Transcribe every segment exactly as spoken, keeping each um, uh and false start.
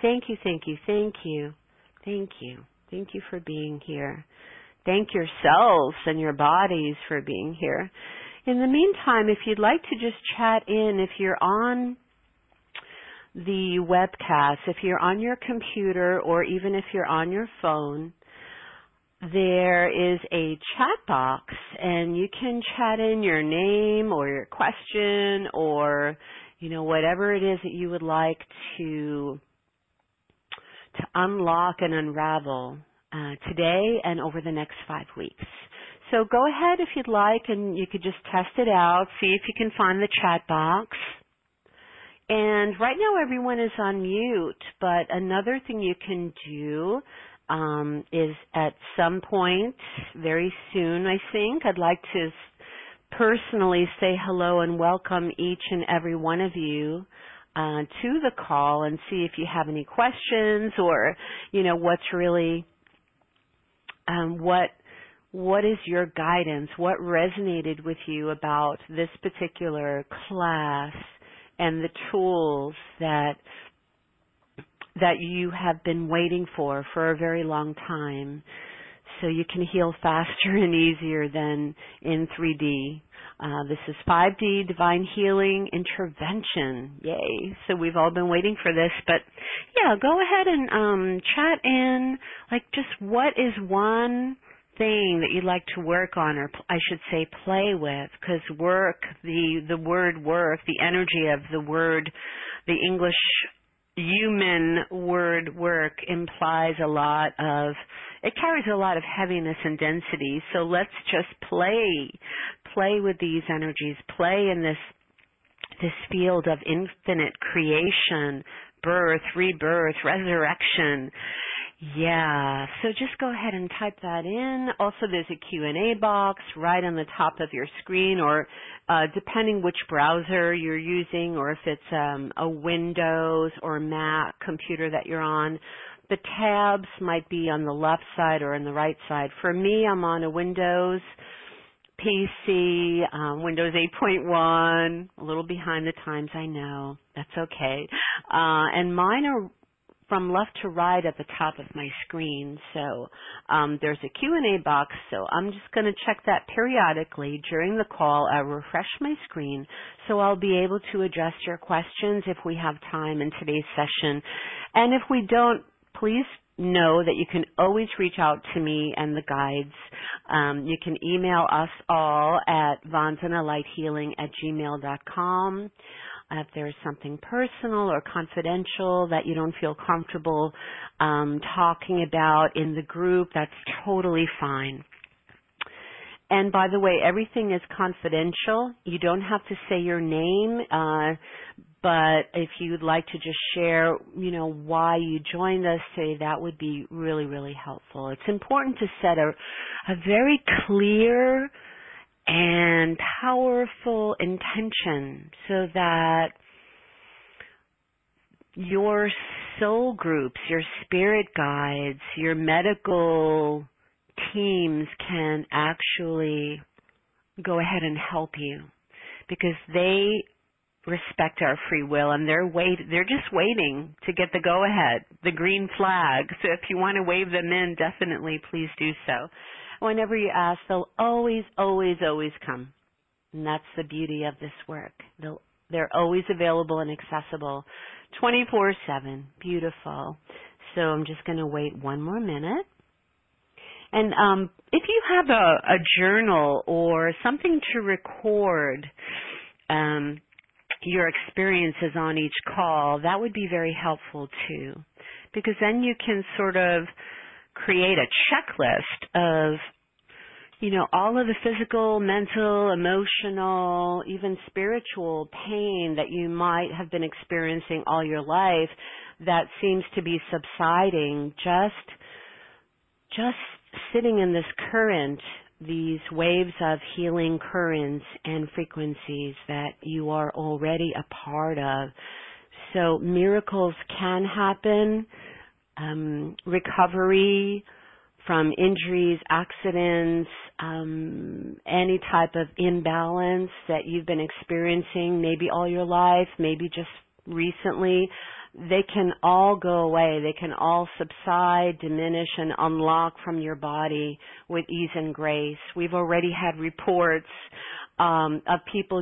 Thank you, thank you, thank you, thank you. Thank you for being here. Thank yourselves and your bodies for being here. In the meantime, if you'd like to just chat in, if you're on the webcast, if you're on your computer or even if you're on your phone, there is a chat box and you can chat in your name or your question or, you know, whatever it is that you would like to to unlock and unravel uh, today and over the next five weeks. So go ahead if you'd like and you could just test it out, see if you can find the chat box. And right now everyone is on mute, but another thing you can do um, is at some point, very soon I think, I'd like to personally say hello and welcome each and every one of you uh, to the call and see if you have any questions or, you know, what's really, um, what what is your guidance, what resonated with you about this particular class and the tools that that you have been waiting for for a very long time so you can heal faster and easier than in three D. Uh, this is five D Divine Healing Intervention. Yay. So we've all been waiting for this. But, yeah, go ahead and um, chat in, like, just what is one thing that you'd like to work on, or I should say play with, because work, the, the word work, the energy of the word, the English human word work implies a lot of, it carries a lot of heaviness and density. So let's just play, play with these energies, play in this, this field of infinite creation, birth, rebirth, resurrection. Yeah, so just go ahead and type that in. Also, there's a Q and A box right on the top of your screen, or uh, depending which browser you're using, or if it's um, a Windows or Mac computer that you're on, the tabs might be on the left side or on the right side. For me, I'm on a Windows P C, um, Windows eight point one, a little behind the times, I know. That's okay. Uh, and mine are from left to right at the top of my screen. So um, there's a Q and A box, so I'm just going to check that periodically during the call. I refresh my screen so I'll be able to address your questions if we have time in today's session. And if we don't, please know that you can always reach out to me and the guides. Um, you can email us all at vanzanalighthealing at gmail dot com. If there's something personal or confidential that you don't feel comfortable um, talking about in the group, that's totally fine. And by the way, everything is confidential. You don't have to say your name, uh, but if you'd like to just share, you know, why you joined us today, that would be really, really helpful. It's important to set a, a very clear and powerful intention so that your soul groups, your spirit guides, your medical teams can actually go ahead and help you, because they respect our free will and they're wait they're just waiting to get the go ahead, the green flag. So if you want to wave them in, definitely please do so. Whenever you ask, they'll always, always, always come. And that's the beauty of this work. They'll, they're always available and accessible twenty-four seven. Beautiful. So I'm just going to wait one more minute. And um, if you have a, a journal or something to record um, your experiences on each call, that would be very helpful too. Because then you can sort of create a checklist of, you know, all of the physical, mental, emotional, even spiritual pain that you might have been experiencing all your life that seems to be subsiding, just, just sitting in this current, these waves of healing currents and frequencies that you are already a part of. So miracles can happen. Um, recovery from injuries, accidents, um, any type of imbalance that you've been experiencing maybe all your life, maybe just recently, they can all go away. They can all subside, diminish, and unlock from your body with ease and grace. We've already had reports um, of people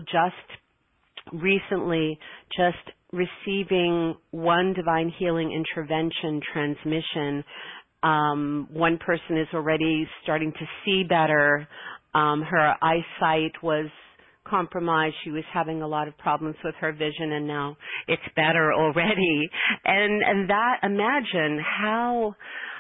just recently just receiving one divine healing intervention transmission. Um, one person is already starting to see better. Um, her eyesight was compromised. She was having a lot of problems with her vision, and now it's better already. And and that, imagine how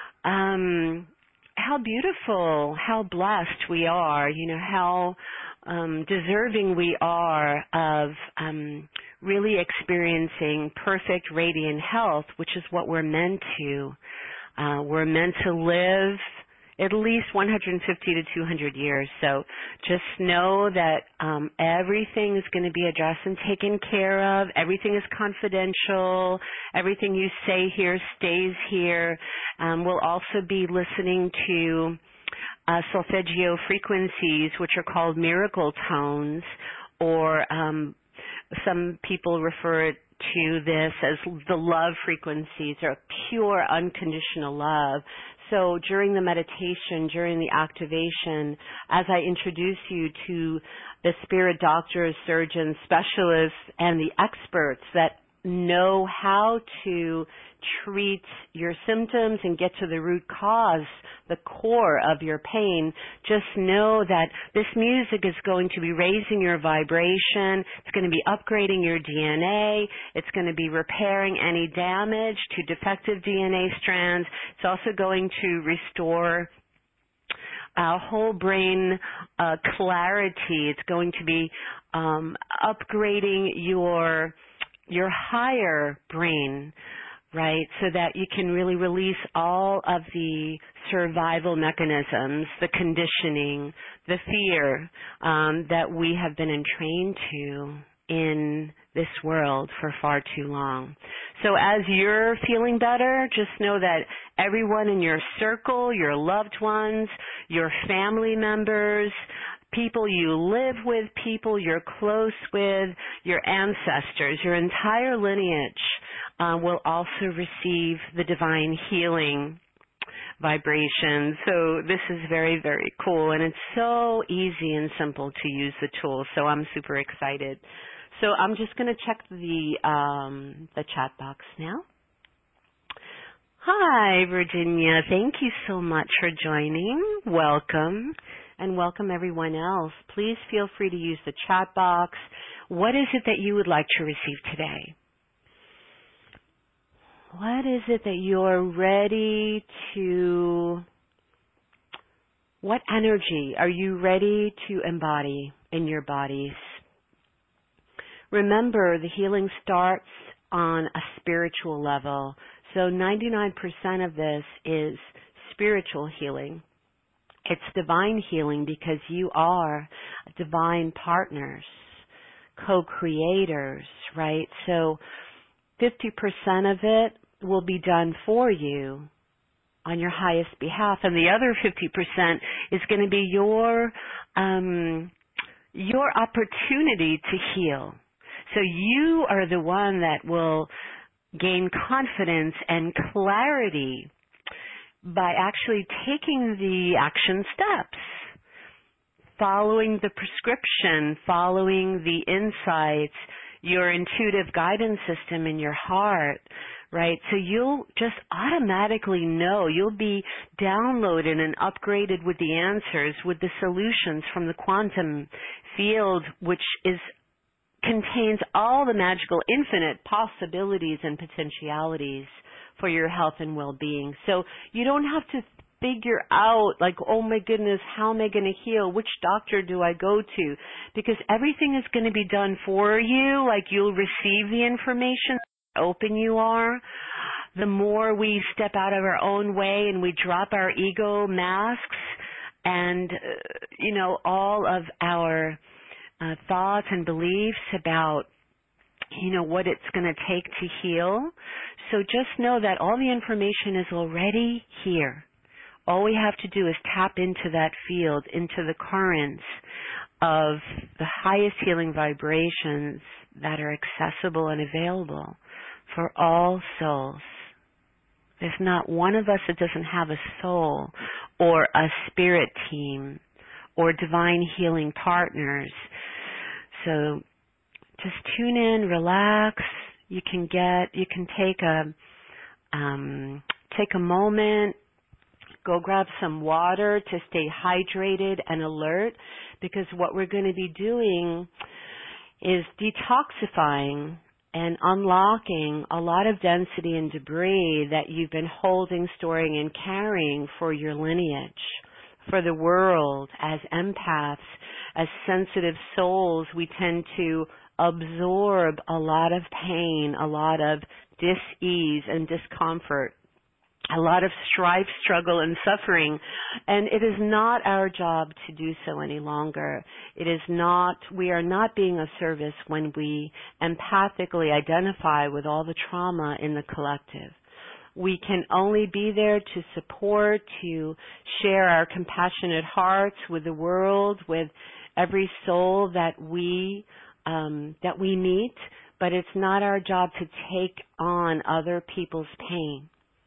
um, how beautiful, how blessed we are. You know, how um, deserving we are of um, really experiencing perfect, radiant health, which is what we're meant to. Uh, we're meant to live at least one hundred fifty to two hundred years. So just know that um, everything is going to be addressed and taken care of. Everything is confidential. Everything you say here stays here. Um, we'll also be listening to uh, solfeggio frequencies, which are called miracle tones, or um, some people refer it to this as the love frequencies, or pure unconditional love. So during the meditation, during the activation, as I introduce you to the spirit doctors, surgeons, specialists, and the experts that know how to treat your symptoms and get to the root cause, the core of your pain, just know that this music is going to be raising your vibration. It's going to be upgrading your D N A. It's going to be repairing any damage to defective D N A strands. It's also going to restore uh, whole brain uh, clarity. It's going to be um, upgrading your your higher brain, right, so that you can really release all of the survival mechanisms, the conditioning, the fear um, that we have been entrained to in this world for far too long. So as you're feeling better, just know that everyone in your circle, your loved ones, your family members, people you live with, people you're close with, your ancestors, your entire lineage uh, will also receive the divine healing vibration. So this is very, very cool, and it's so easy and simple to use the tool. So I'm super excited. So I'm just going to check the um, the chat box now. Hi, Virginia. Thank you so much for joining. Welcome. And welcome everyone else. Please feel free to use the chat box. What is it that you would like to receive today? What is it that you're ready to, what energy are you ready to embody in your bodies? Remember, the healing starts on a spiritual level. So ninety-nine percent of this is spiritual healing. It's divine healing because you are divine partners, co-creators, right? So fifty percent of it will be done for you on your highest behalf, and the other fifty percent is going to be your um, your opportunity to heal. So you are the one that will gain confidence and clarity by actually taking the action steps, following the prescription, following the insights, your intuitive guidance system in your heart, right? So you'll just automatically know. You'll be downloaded and upgraded with the answers, with the solutions from the quantum field, which is contains all the magical infinite possibilities and potentialities for your health and well-being. So you don't have to figure out, like, oh my goodness, how am I going to heal? Which doctor do I go to? Because everything is going to be done for you. Like, you'll receive the information, the more open you are, the more we step out of our own way and we drop our ego masks and, uh, you know, all of our uh, thoughts and beliefs about, you know, what it's going to take to heal. So just know that all the information is already here. All we have to do is tap into that field, into the currents of the highest healing vibrations that are accessible and available for all souls. There's not one of us that doesn't have a soul or a spirit team or divine healing partners. So just tune in, relax. You can get, you can take a, um, take a moment, go grab some water to stay hydrated and alert, because what we're going to be doing is detoxifying and unlocking a lot of density and debris that you've been holding, storing, and carrying for your lineage, for the world. As empaths, as sensitive souls, we tend to absorb a lot of pain, a lot of dis-ease and discomfort, a lot of strife, struggle, and suffering, and it is not our job to do so any longer. It is not, we are not being of service when we empathically identify with all the trauma in the collective. We can only be there to support, to share our compassionate hearts with the world, with every soul that we um, that we meet, but it's not our job to take on other people's pain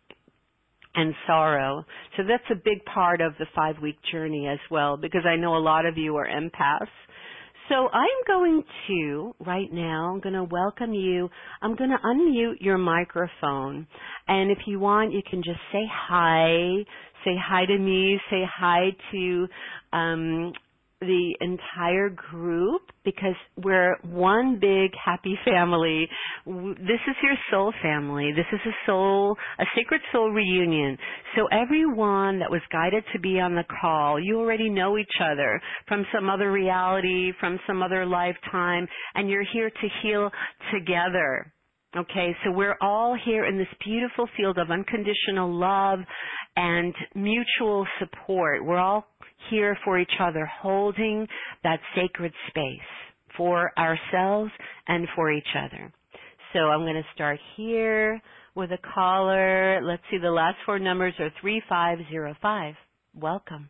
and sorrow. So that's a big part of the five-week journey as well, because I know a lot of you are empaths. So I'm going to, right now, I'm going to welcome you. I'm going to unmute your microphone. And if you want, you can just say hi. Say hi to me. Say hi to um, the entire group, because we're one big happy family. This is your soul family. This is a soul, a sacred soul reunion. So everyone that was guided to be on the call, you already know each other from some other reality, from some other lifetime, and you're here to heal together. Okay, so we're all here in this beautiful field of unconditional love and mutual support. We're all here for each other, holding that sacred space for ourselves and for each other. So I'm going to start here with a caller. Let's see, the last four numbers are three five zero five. Welcome.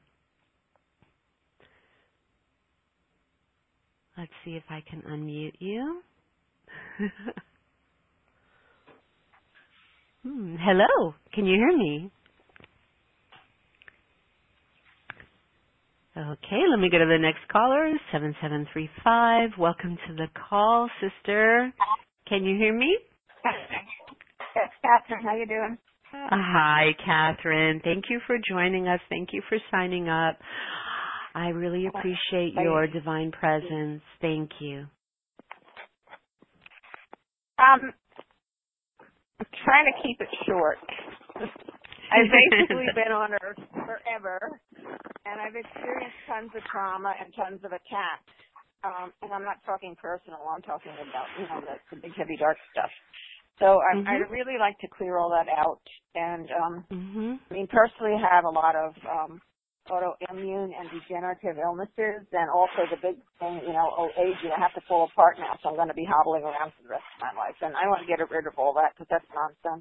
Let's see if I can unmute you. Hmm, hello, can you hear me? Okay, let me go to the next caller, seven seven three five. Welcome to the call, sister. Can you hear me? Yes, Catherine, how you doing? Uh, hi, Catherine. Thank you for joining us. Thank you for signing up. I really appreciate your divine presence. Thank you. Um, I'm trying to keep it short. I've basically been on Earth forever, and I've experienced tons of trauma and tons of attacks. Um, and I'm not talking personal. I'm talking about, you know, the, the big, heavy, dark stuff. So I, mm-hmm. I'd really like to clear all that out. And, um, mm-hmm. I mean, personally, I have a lot of um, autoimmune and degenerative illnesses, and also the big thing, you know, old age, you know, I have to fall apart now, so I'm going to be hobbling around for the rest of my life. And I want to get rid of all that, because that's nonsense.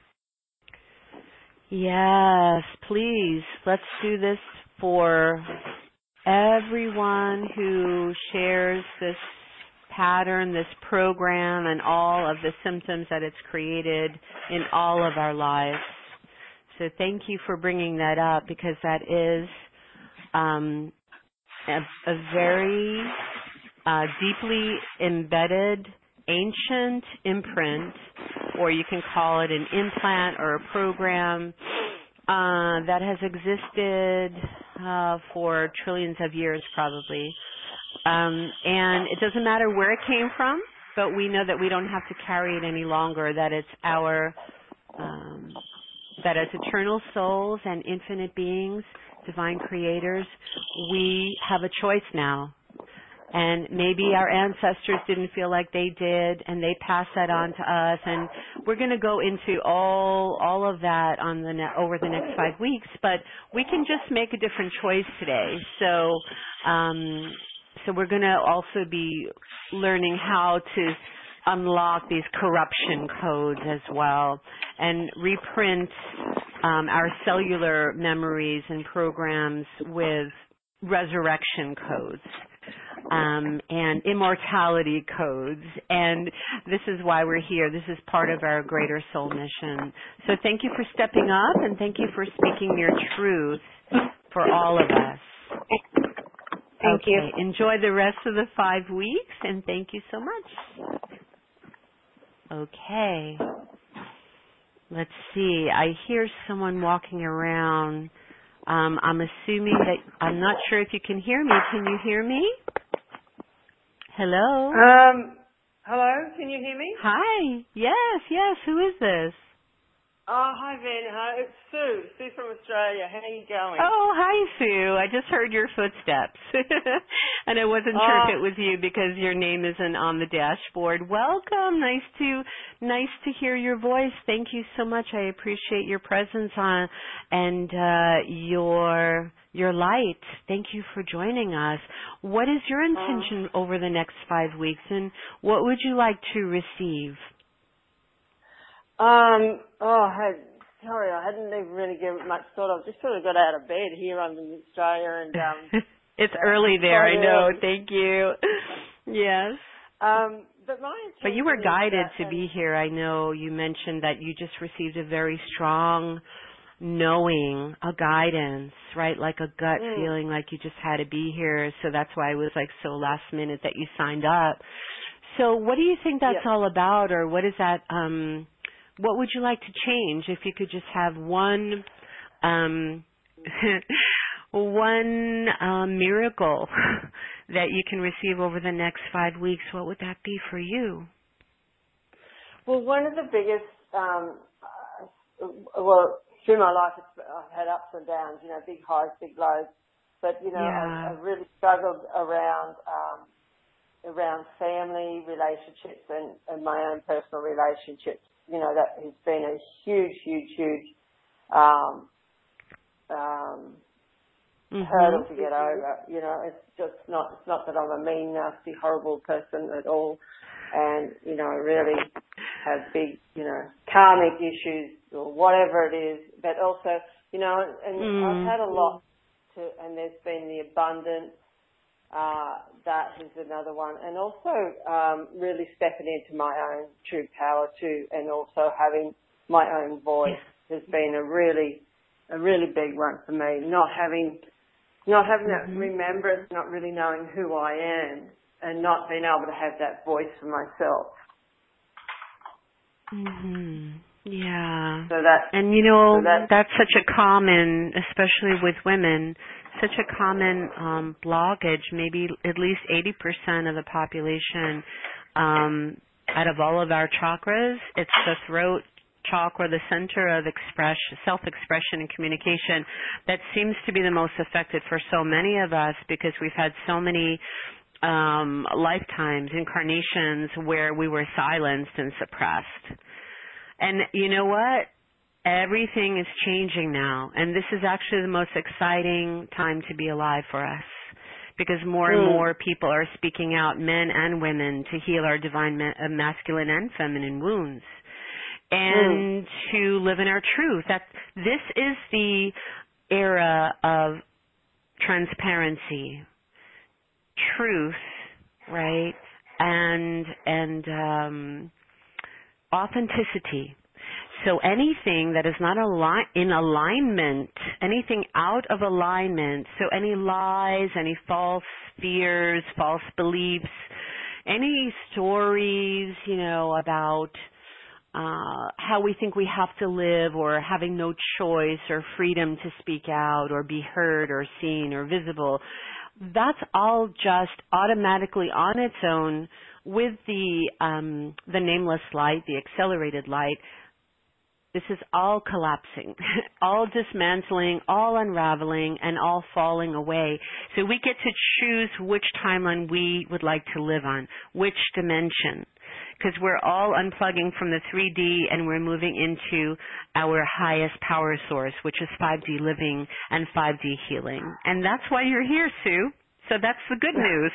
Yes, please. Let's do this for everyone who shares this pattern, this program, and all of the symptoms that it's created in all of our lives. So thank you for bringing that up, because that is um, a, a very uh, deeply embedded ancient imprint, or you can call it an implant or a program uh, that has existed uh, for trillions of years probably. Um, and it doesn't matter where it came from, but we know that we don't have to carry it any longer, that it's our, um, that as eternal souls and infinite beings, divine creators, we have a choice now. And maybe our ancestors didn't feel like they did, and they passed that on to us. And we're going to go into all all of that on the ne- over the next five weeks. But we can just make a different choice today. So, um, so we're going to also be learning how to unlock these corruption codes as well, and reprint um, our cellular memories and programs with resurrection codes. um, and immortality codes. And this is why we're here. This is part of our greater soul mission. So thank you for stepping up, and thank you for speaking your truth for all of us. Thank okay. you. Enjoy the rest of the five weeks, and thank you so much. Okay. Let's see. I hear someone walking around. Um, I'm assuming that, I'm not sure if you can hear me. Can you hear me? Hello? Um, hello, can you hear me? Hi. Yes, yes. Who is this? Oh, hi, Van. Hi, it's Sue. Sue from Australia. How are you going? Oh, hi, Sue. I just heard your footsteps. And I wasn't uh, sure if it was you because your name isn't on the dashboard. Welcome. Nice to nice to hear your voice. Thank you so much. I appreciate your presence on and uh your your light. Thank you for joining us. What is your intention uh, over the next five weeks, and what would you like to receive? Um, oh, I had, sorry, I hadn't even really given much thought. I just sort of got out of bed here. I'm in Australia, and um, it's uh, early there. I know. Early. Thank you. Yes. Um, but my but you were guided that, to be here. I know you mentioned that you just received a very strong knowing, a guidance, right? Like a gut mm. feeling, like you just had to be here. So that's why it was like so last minute that you signed up. So what do you think that's yep. all about, or what is that? Um, what would you like to change if you could just have one, um, one uh, miracle that you can receive over the next five weeks? What would that be for you? Well, one of the biggest, um, uh, well, through my life, it's, I've had ups and downs, you know, big highs, big lows. But, you know, Yeah. I've, I've really struggled around um, around family relationships and, and my own personal relationships. You know, that has been a huge, huge, huge um, um, mm-hmm. hurdle to get over. You know, it's just not, it's not that I'm a mean, nasty, horrible person at all. And, you know, I really have big, you know, karmic issues or whatever it is. But also, you know, and mm. I've had a lot to, and there's been the abundance. Uh, that is another one. And also um, really stepping into my own true power too, and also having my own voice has been a really, a really big one for me. Not having, not having mm-hmm. that remembrance, not really knowing who I am, and not being able to have that voice for myself. Mhm. Yeah. So that, and you know, so that, that's such a common, especially with women, such a common um, blockage. Maybe at least eighty percent of the population, um, out of all of our chakras, it's the throat chakra, the center of expression, self-expression and communication, that seems to be the most affected for so many of us, because we've had so many um, lifetimes, incarnations where we were silenced and suppressed. And you know what? Everything is changing now, and this is actually the most exciting time to be alive for us, because more mm. and more people are speaking out, men and women, to heal our divine ma- uh, masculine and feminine wounds, and mm. to live in our truth. That this is the era of transparency, truth, right, and and um, authenticity. So anything that is not ali- in alignment, anything out of alignment, so any lies, any false fears, false beliefs, any stories, you know, about uh, how we think we have to live, or having no choice or freedom to speak out or be heard or seen or visible, that's all just automatically on its own with the um, the nameless light, the accelerated light. This is all collapsing, all dismantling, all unraveling, and all falling away. So we get to choose which timeline we would like to live on, which dimension, because we're all unplugging from the three D and we're moving into our highest power source, which is five D living and five D healing. And that's why you're here, Sue. So that's the good news.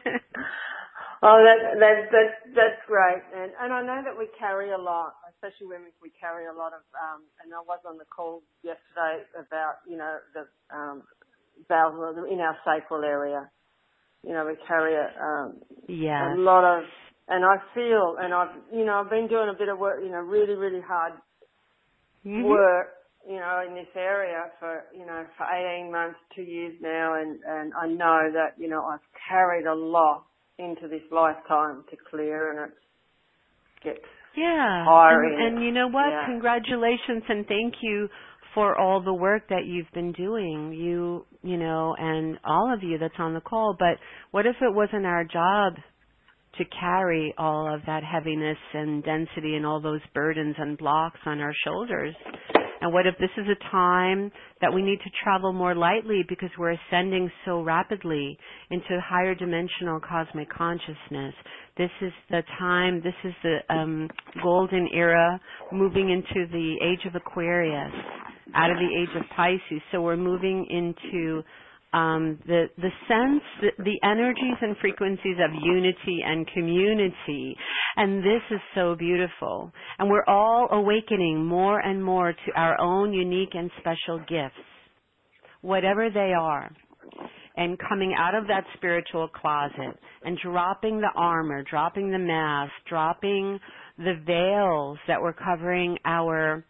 Oh, that, that, that, that's great. And, and I know that we carry a lot, especially women, we carry a lot of, um, and I was on the call yesterday about, you know, the um, valves in our sacral area. you know, we carry a, um, Yes. a lot of, and I feel, and I've, you know, I've been doing a bit of work, you know, really, really hard Mm-hmm. work, you know, in this area for, you know, for eighteen months, two years now, and, and I know that, you know, I've carried a lot into this lifetime to clear, and it gets Yeah. tiring. And, and you know what? Yeah. Congratulations and thank you for all the work that you've been doing, you, you know, and all of you that's on the call. But what if it wasn't our job to carry all of that heaviness and density and all those burdens and blocks on our shoulders? And what if this is a time that we need to travel more lightly because we're ascending so rapidly into higher dimensional cosmic consciousness? This is the time, this is the um, golden era, moving into the age of Aquarius, out of the age of Pisces. So we're moving into Um, the the sense, the, the energies and frequencies of unity and community, and this is so beautiful. And we're all awakening more and more to our own unique and special gifts, whatever they are, and coming out of that spiritual closet and dropping the armor, dropping the mask, dropping the veils that were covering our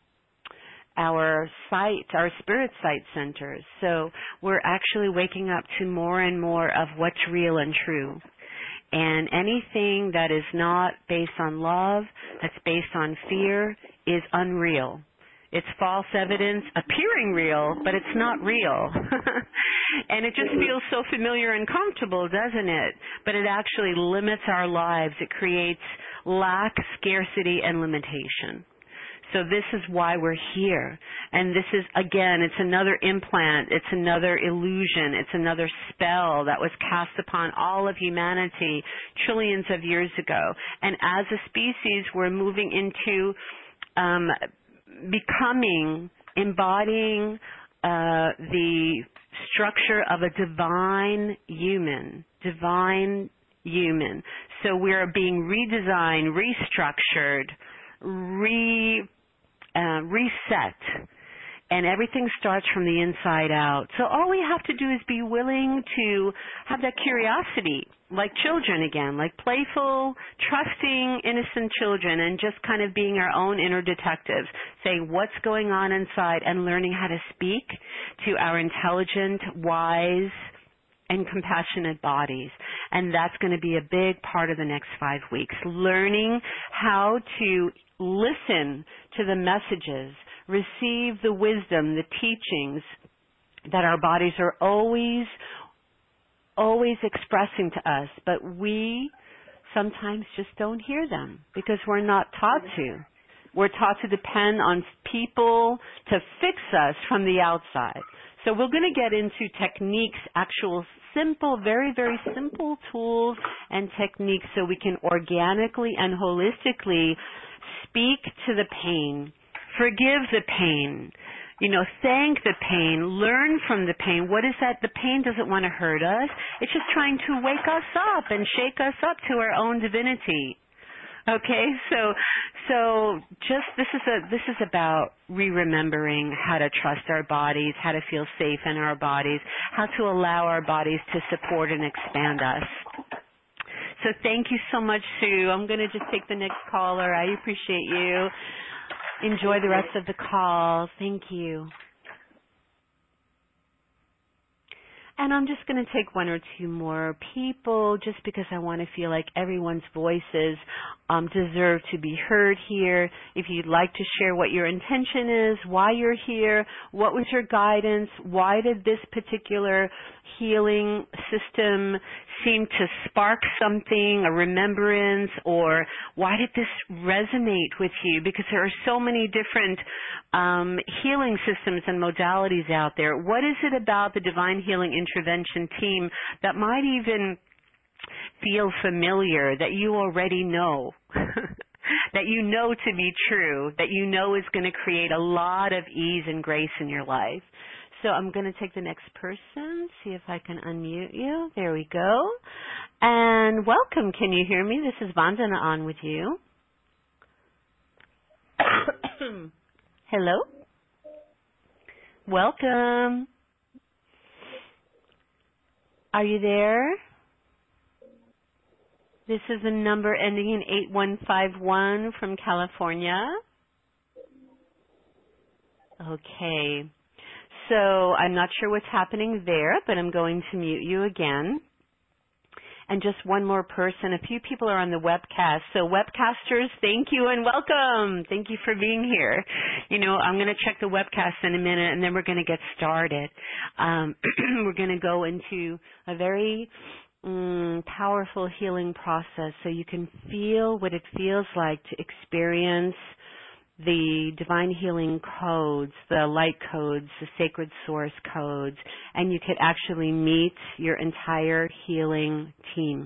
our sight, our spirit sight centers. So we're actually waking up to more and more of what's real and true. And anything that is not based on love, that's based on fear, is unreal. It's false evidence appearing real, but it's not real. And it just feels so familiar and comfortable, doesn't it? But it actually limits our lives. It creates lack, scarcity, and limitation. So this is why we're here. And this is, again, it's another implant. It's another illusion. It's another spell that was cast upon all of humanity trillions of years ago. And as a species, we're moving into um, becoming, embodying uh, the structure of a divine human, divine human. So we're being redesigned, restructured, re Uh, reset, and everything starts from the inside out. So all we have to do is be willing to have that curiosity, like children again, like playful, trusting, innocent children, and just kind of being our own inner detectives, saying what's going on inside and learning how to speak to our intelligent, wise, and compassionate bodies. And that's going to be a big part of the next five weeks, learning how to listen to the messages, receive the wisdom, the teachings that our bodies are always, always expressing to us, but we sometimes just don't hear them because we're not taught to. We're taught to depend on people to fix us from the outside. So we're going to get into techniques, actual simple, very, very simple tools and techniques so we can organically and holistically speak to the pain, forgive the pain, you know, thank the pain, learn from the pain. What is that? The pain doesn't want to hurt us. It's just trying to wake us up and shake us up to our own divinity. Okay, so so just this is a this is about re-remembering how to trust our bodies, how to feel safe in our bodies, how to allow our bodies to support and expand us. So thank you so much, Sue. I'm going to just take the next caller. I appreciate you. Enjoy the rest of the call. Thank you. And I'm just going to take one or two more people just because I want to feel like everyone's voices um, deserve to be heard here. If you'd like to share what your intention is, why you're here, what was your guidance, why did this particular healing system seem to spark something, a remembrance, or why did this resonate with you? Because there are so many different um, healing systems and modalities out there. What is it about the Divine Healing Intervention team that might even feel familiar, that you already know, that you know to be true, that you know is going to create a lot of ease and grace in your life? So I'm going to take the next person, see if I can unmute you. There we go. And welcome. Can you hear me? This is Vandana on with you. Hello? Welcome. Are you there? This is a number ending in eight one five one from California. Okay. So I'm not sure what's happening there, but I'm going to mute you again. And just one more person. A few people are on the webcast. So webcasters, thank you and welcome. Thank you for being here. You know, I'm going to check the webcast in a minute, and then we're going to get started. Um, we're going to go into a very mm, powerful healing process so you can feel what it feels like to experience the divine healing codes, the light codes, the sacred source codes, and you could actually meet your entire healing team.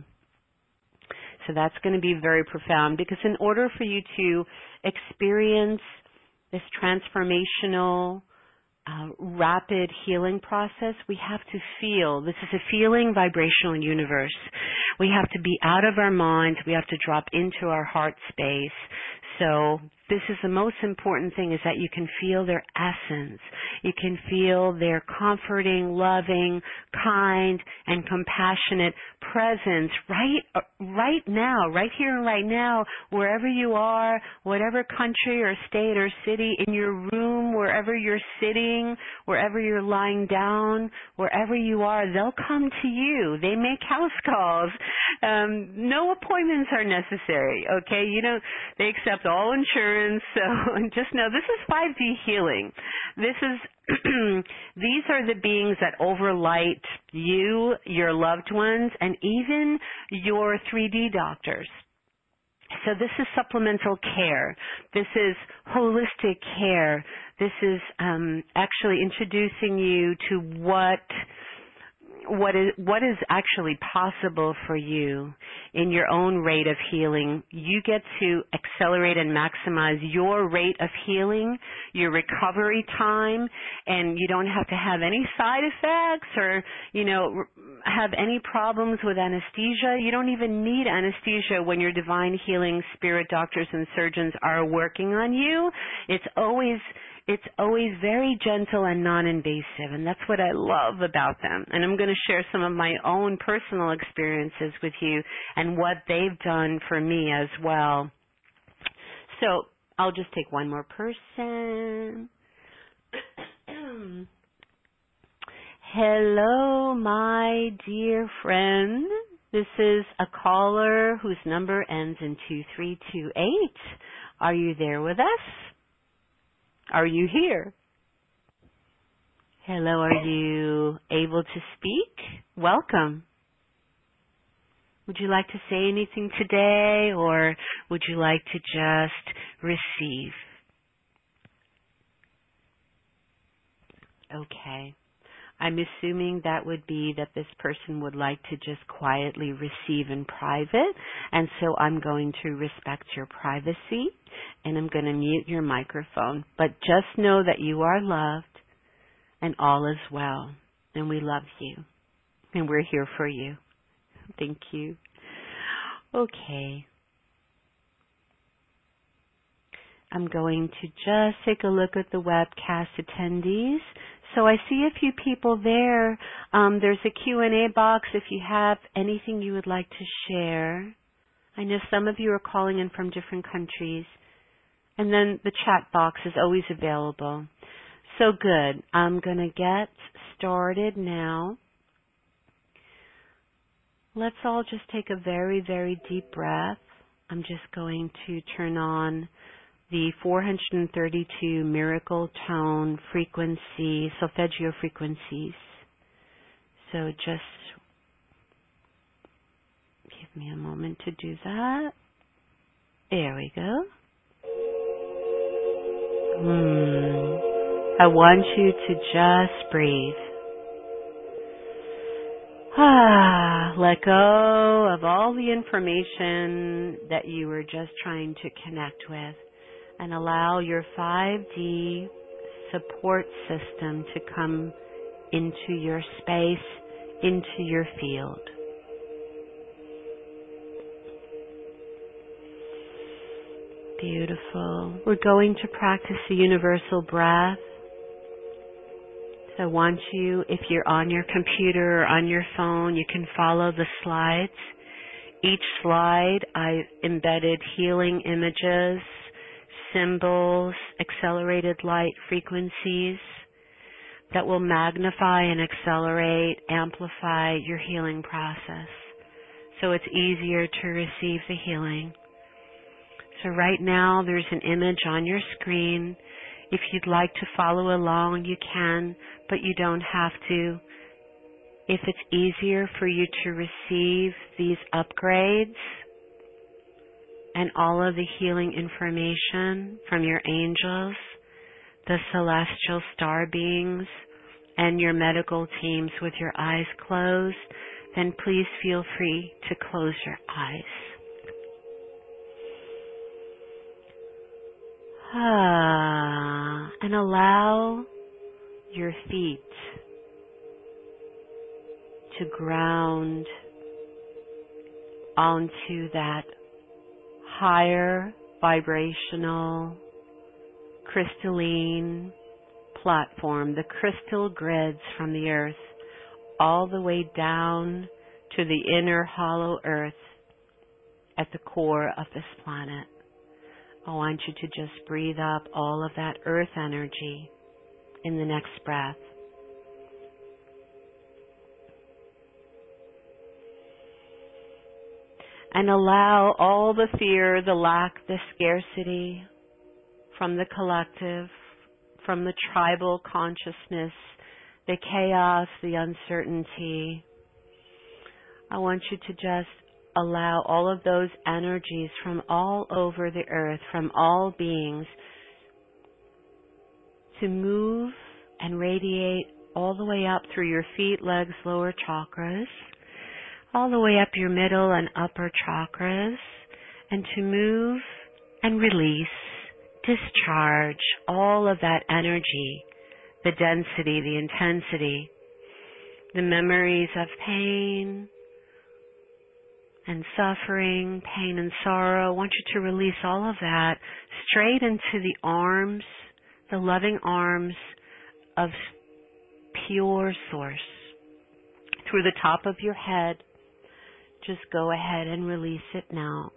So that's going to be very profound, because in order for you to experience this transformational, uh, rapid healing process, we have to feel. This is a feeling vibrational universe. We have to be out of our minds. We have to drop into our heart space. So this is the most important thing, is that you can feel their essence. You can feel their comforting, loving, kind, and compassionate presence right, right now, right here and right now, wherever you are, whatever country or state or city, in your room, wherever you're sitting, wherever you're lying down, wherever you are, they'll come to you. They make house calls. Um, no appointments are necessary, okay? You know, they accept all insurance, so just know this is five D healing. This is, these are the beings that overlight you, your loved ones, and even your three D doctors. So this is supplemental care. This is holistic care. This is um, actually introducing you to what what is what is actually possible for you in your own rate of healing. You get to accelerate and maximize your rate of healing, your recovery time, and you don't have to have any side effects or, you know, have any problems with anesthesia. You don't even need anesthesia when your divine healing spirit doctors and surgeons are working on you. It's always It's always very gentle and non-invasive, and that's what I love about them. And I'm going to share some of my own personal experiences with you and what they've done for me as well. So I'll just take one more person. Hello, my dear friend. This is a caller whose number ends in two three two eight. Are you there with us? Are you here? Hello, are you able to speak? Welcome. Would you like to say anything today, or would you like to just receive? Okay. I'm assuming that would be that this person would like to just quietly receive in private, and so I'm going to respect your privacy, and I'm going to mute your microphone. But just know that you are loved, and all is well, and we love you, and we're here for you. Thank you. Okay. I'm going to just take a look at the webcast attendees. So I see a few people there. Um, there's a Q and A box if you have anything you would like to share. I know some of you are calling in from different countries. And then the chat box is always available. So good. I'm going to get started now. Let's all just take a very, very deep breath. I'm just going to turn on the four hundred thirty-two miracle tone frequency, solfeggio frequencies. So just give me a moment to do that. There we go. Hmm. I want you to just breathe. Ah, let go of all the information that you were just trying to connect with. And allow your five D support system to come into your space, into your field. Beautiful. We're going to practice the universal breath. So I want you, if you're on your computer or on your phone, you can follow the slides. Each slide, I embedded healing images, symbols, accelerated light frequencies that will magnify and accelerate, amplify your healing process. So it's easier to receive the healing. So right now there's an image on your screen. If you'd like to follow along, you can, but you don't have to. If it's easier for you to receive these upgrades and all of the healing information from your angels, the celestial star beings, and your medical teams with your eyes closed, then please feel free to close your eyes. Ah, and allow your feet to ground onto that higher vibrational crystalline platform, the crystal grids from the earth, all the way down to the inner hollow earth at the core of this planet. I want you to just breathe up all of that earth energy in the next breath. And allow all the fear, the lack, the scarcity from the collective, from the tribal consciousness, the chaos, the uncertainty. I want you to just allow all of those energies from all over the earth, from all beings, to move and radiate all the way up through your feet, legs, lower chakras, all the way up your middle and upper chakras, and to move and release, discharge all of that energy, the density, the intensity, the memories of pain and suffering, pain and sorrow. I want you to release all of that straight into the arms, the loving arms of pure source. Through the top of your head, just go ahead and release it now.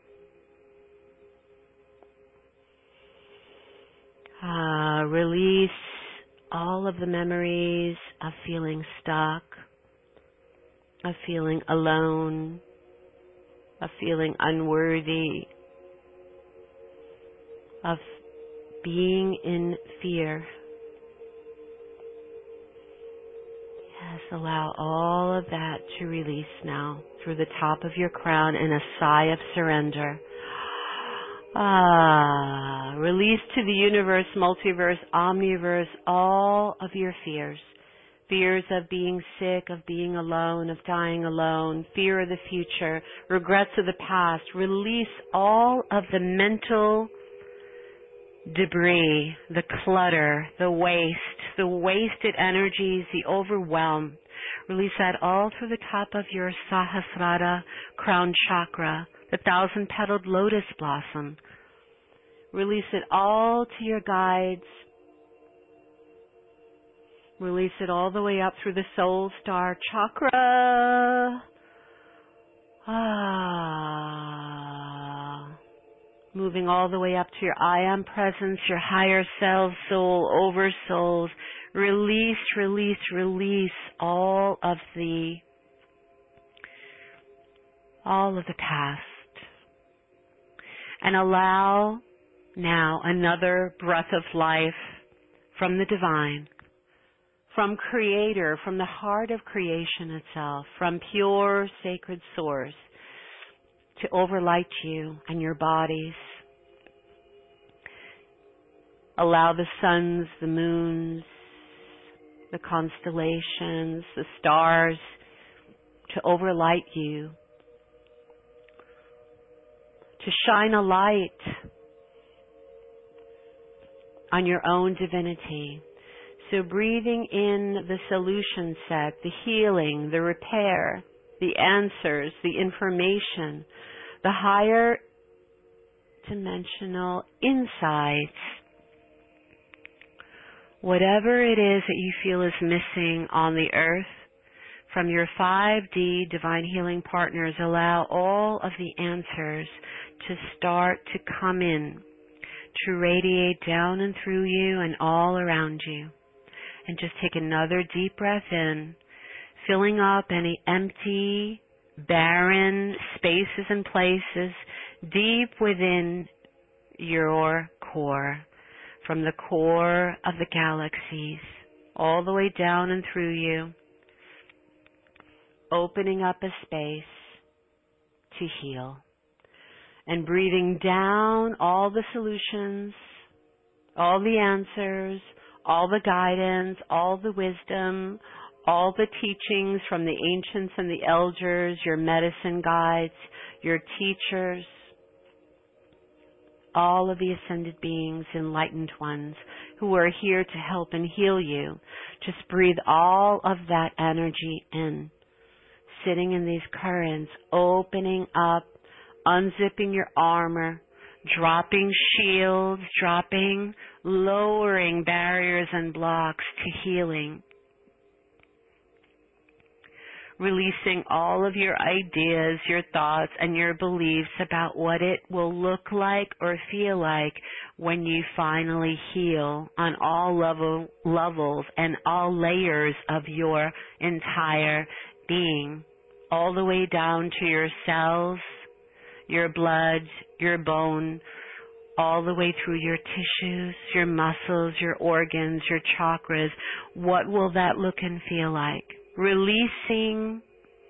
Uh, release all of the memories of feeling stuck, of feeling alone, of feeling unworthy, of being in fear. Yes, allow all of that to release now through the top of your crown in a sigh of surrender. Ah, release to the universe, multiverse, omniverse, all of your fears. Fears of being sick, of being alone, of dying alone, fear of the future, regrets of the past. Release all of the mental debris, the clutter, the waste, the wasted energies, the overwhelm. Release that all through the top of your Sahasrara crown chakra, the thousand-petaled lotus blossom. Release it all to your guides. Release it all the way up through the soul star chakra. Ah. Moving all the way up to your I am presence, your higher self, soul, oversouls. Release, release, release all of the, all of the past. And allow now another breath of life from the divine, from Creator, from the heart of creation itself, from pure sacred source, to overlight you and your bodies. Allow the suns, the moons, the constellations, the stars to overlight you, to shine a light on your own divinity. So breathing in the solution set, the healing, the repair, the answers, the information, the higher dimensional insights Whatever it is that you feel is missing on the earth, from your five D Divine Healing Partners, allow all of the answers to start to come in, to radiate down and through you and all around you. And just take another deep breath in, filling up any empty, barren spaces and places deep within your core, from the core of the galaxies, all the way down and through you, opening up a space to heal. And breathing down all the solutions, all the answers, all the guidance, all the wisdom, all the teachings from the ancients and the elders, your medicine guides, your teachers, all of the ascended beings, enlightened ones who are here to help and heal you. Just breathe all of that energy in, sitting in these currents, opening up, unzipping your armor, dropping shields, dropping, lowering barriers and blocks to healing. Releasing all of your ideas, your thoughts, and your beliefs about what it will look like or feel like when you finally heal on all level, levels and all layers of your entire being, all the way down to your cells, your blood, your bone, all the way through your tissues, your muscles, your organs, your chakras. What will that look and feel like? Releasing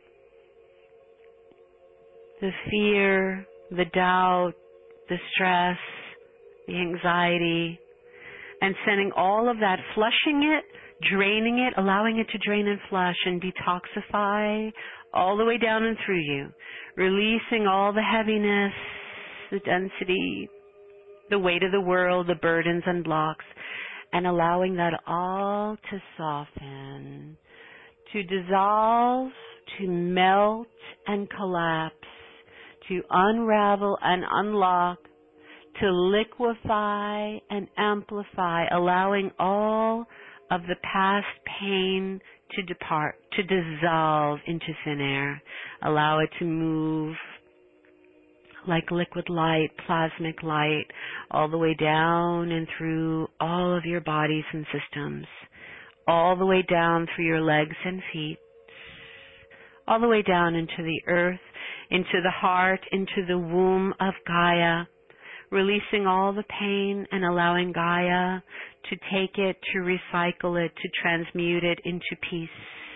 the fear, the doubt, the stress, the anxiety, and sending all of that, flushing it, draining it, allowing it to drain and flush and detoxify all the way down and through you, releasing all the heaviness, the density, the weight of the world, the burdens and blocks, and allowing that all to soften, to dissolve, to melt and collapse, to unravel and unlock, to liquefy and amplify, allowing all of the past pain to depart, to dissolve into thin air. Allow it to move like liquid light, plasmic light, all the way down and through all of your bodies and systems, all the way down through your legs and feet, all the way down into the earth, into the heart, into the womb of Gaia, releasing all the pain and allowing Gaia to take it, to recycle it, to transmute it into peace.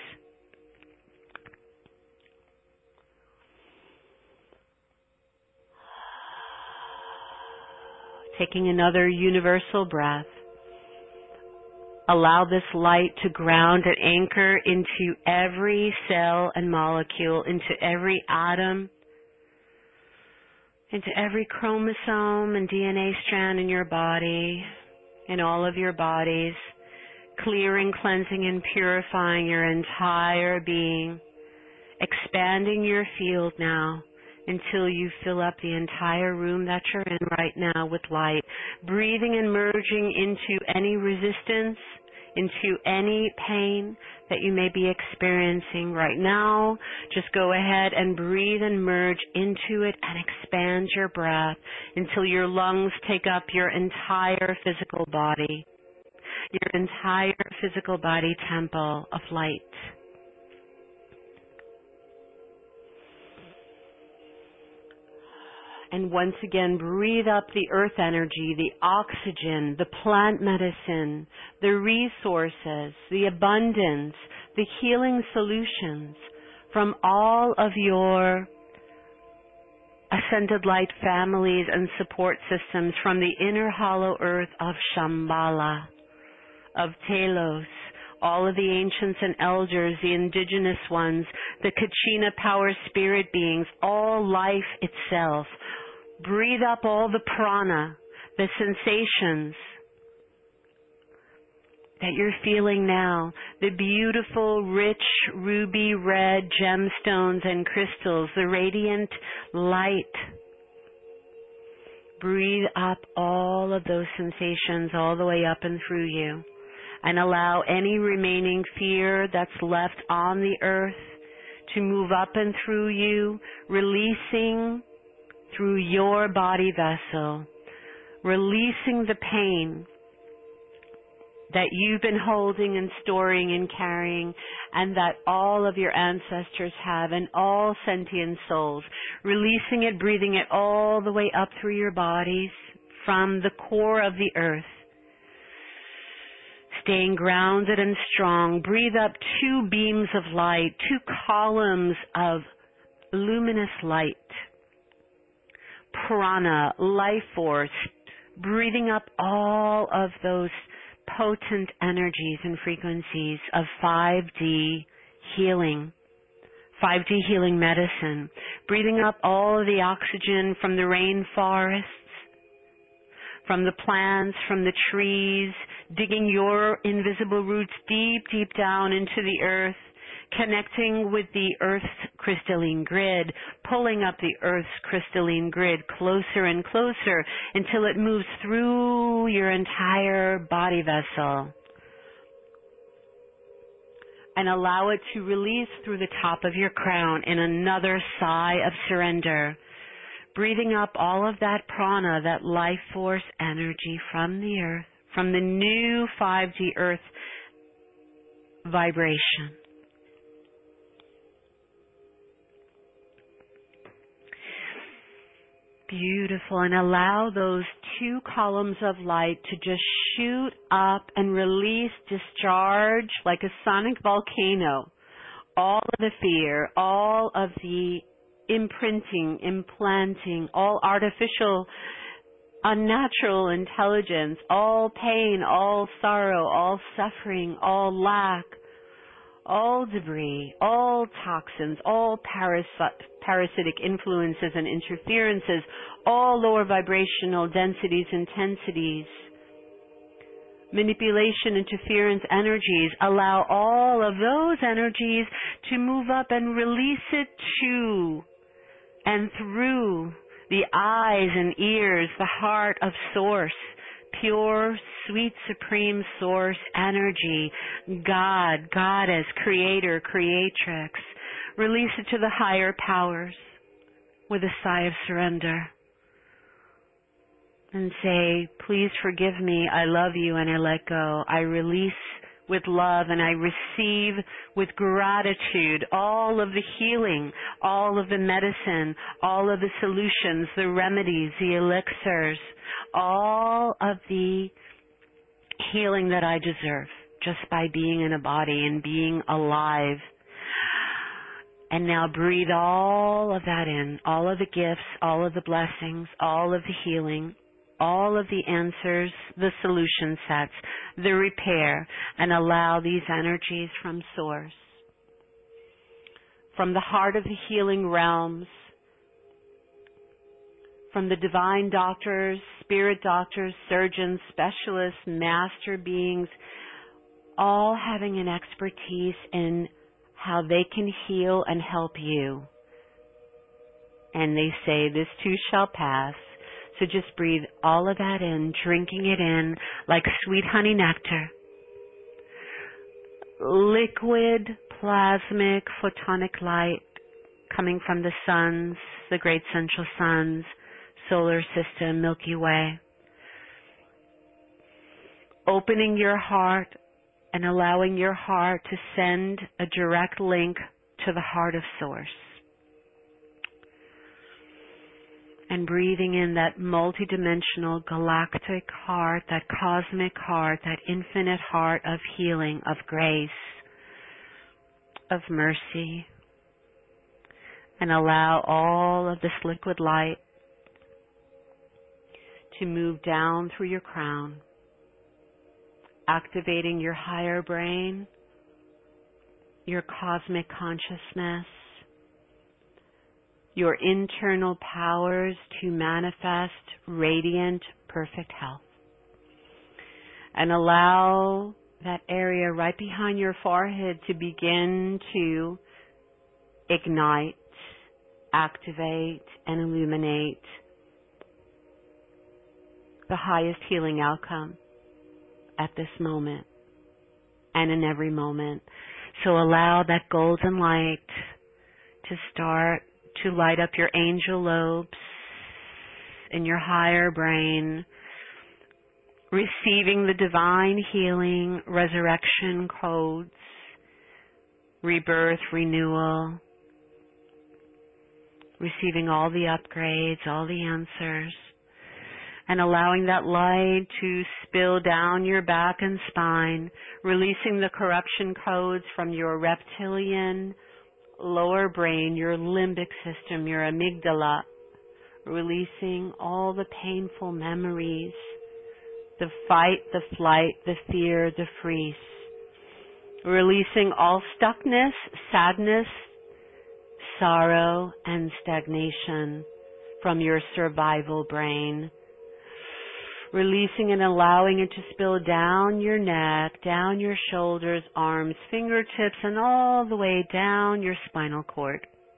Taking another universal breath. Allow this light to ground and anchor into every cell and molecule, into every atom, into every chromosome and D N A strand in your body, in all of your bodies, clearing, cleansing, and purifying your entire being, expanding your field now until you fill up the entire room that you're in right now with light, breathing and merging into any resistance, into any pain that you may be experiencing right now. Just go ahead and breathe and merge into it and expand your breath until your lungs take up your entire physical body, your entire physical body temple of light. And once again, breathe up the earth energy, the oxygen, the plant medicine, the resources, the abundance, the healing solutions from all of your ascended light families and support systems, from the inner hollow earth of Shambhala, of Telos, all of the ancients and elders, the indigenous ones, the Kachina power spirit beings, all life itself. Breathe up all the prana, the sensations that you're feeling now, the beautiful, rich, ruby red gemstones and crystals, the radiant light. Breathe up all of those sensations all the way up and through you. and allow any remaining fear that's left on the earth to move up and through you, releasing through your body vessel, releasing the pain that you've been holding and storing and carrying, and that all of your ancestors have, and all sentient souls, releasing it, breathing it all the way up through your bodies from the core of the earth. Staying grounded and strong, breathe up two beams of light, two columns of luminous light. Prana, life force, breathing up all of those potent energies and frequencies of five D healing, five D healing medicine, breathing up all of the oxygen from the rainforests, from the plants, from the trees, digging your invisible roots deep, deep down into the earth, connecting with the earth's crystalline grid, pulling up the earth's crystalline grid closer and closer until it moves through your entire body vessel. And allow it to release through the top of your crown in another sigh of surrender. Breathing up all of that prana, that life force energy from the earth, from the new five D earth vibration. Beautiful. And allow those two columns of light to just shoot up and release, discharge like a sonic volcano. All of the fear, all of the imprinting, implanting, all artificial, unnatural intelligence, all pain, all sorrow, all suffering, all lack, all debris, all toxins, all parasi- parasitic influences and interferences, all lower vibrational densities, intensities, manipulation, interference, energies. Allow all of those energies to move up and release it to and through the eyes and ears, the heart of Source, pure, sweet, supreme Source energy, God, Goddess, Creator, Creatrix. Release it to the higher powers with a sigh of surrender. And say, please forgive me, I love you, and I let go. I release with love, and I receive with gratitude all of the healing, all of the medicine, all of the solutions, the remedies, the elixirs, all of the healing that I deserve just by being in a body and being alive. And now breathe all of that in, all of the gifts, all of the blessings, all of the healing, all of the answers, the solution sets, the repair, and allow these energies from Source, from the heart of the healing realms, from the divine doctors, spirit doctors, surgeons, specialists, master beings, all having an expertise in how they can heal and help you. And they say, this too shall pass. So just breathe all of that in, drinking it in like sweet honey nectar. Liquid, plasmic, photonic light coming from the suns, the great central suns, solar system, Milky Way. Opening your heart and allowing your heart to send a direct link to the heart of Source. And breathing in that multidimensional galactic heart, that cosmic heart, that infinite heart of healing, of grace, of mercy. And allow all of this liquid light to move down through your crown, activating your higher brain, your cosmic consciousness, your internal powers to manifest radiant, perfect health. And allow that area right behind your forehead to begin to ignite, activate, and illuminate the highest healing outcome at this moment. and in every moment. So allow that golden light to start to light up your angel lobes in your higher brain, receiving the divine healing, resurrection codes, rebirth, renewal, receiving all the upgrades, all the answers, and allowing that light to spill down your back and spine, releasing the corruption codes from your reptilian lower brain, your limbic system, your amygdala, releasing all the painful memories, the fight, the flight, the fear, the freeze, releasing all stuckness, sadness, sorrow, and stagnation from your survival brain, releasing and allowing it to spill down your neck, down your shoulders, arms, fingertips, and all the way down your spinal cord.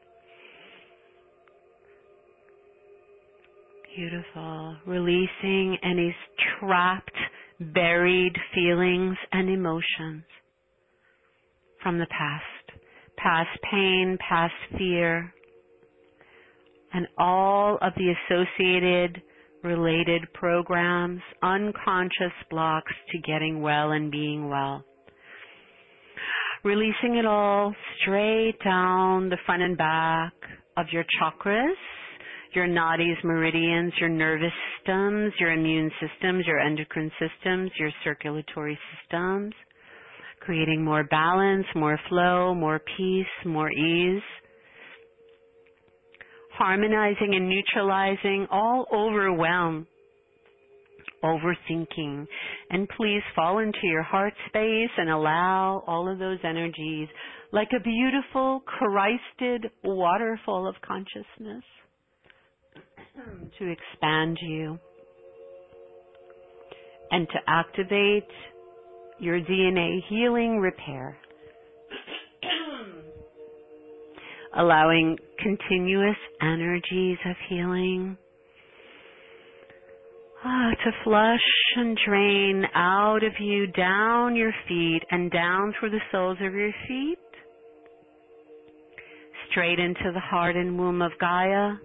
Beautiful. Releasing any trapped, buried feelings and emotions from the past. Past pain, past fear, and all of the associated related programs, unconscious blocks to getting well and being well. Releasing it all straight down the front and back of your chakras, your nadis, meridians, your nervous systems, your immune systems, your endocrine systems, your circulatory systems, creating more balance, more flow, more peace, more ease, harmonizing and neutralizing all overwhelm, overthinking. And please fall into your heart space and allow all of those energies, like a beautiful Christed waterfall of consciousness, to expand you and to activate your D N A healing repair, allowing continuous energies of healing ah, to flush and drain out of you, down your feet and down through the soles of your feet, straight into the heart and womb of Gaia,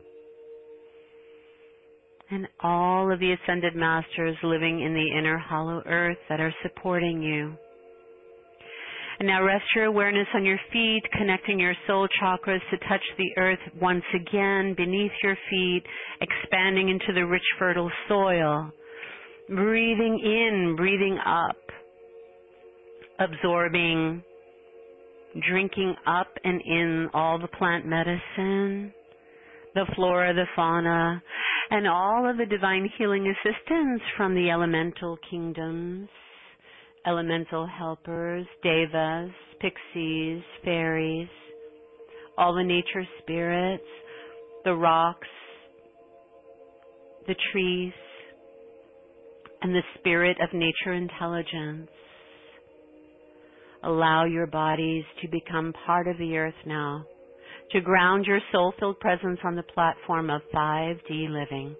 and all of the ascended masters living in the inner hollow earth that are supporting you. And now rest your awareness on your feet, connecting your soul chakras to touch the earth once again beneath your feet, expanding into the rich, fertile soil. Breathing in, breathing up, absorbing, drinking up and in all the plant medicine, the flora, the fauna, and all of the divine healing assistance from the elemental kingdoms, elemental helpers, devas, pixies, fairies, all the nature spirits, the rocks, the trees, and the spirit of nature intelligence. Allow your bodies to become part of the earth now, to ground your soul-filled presence on the platform of five D living.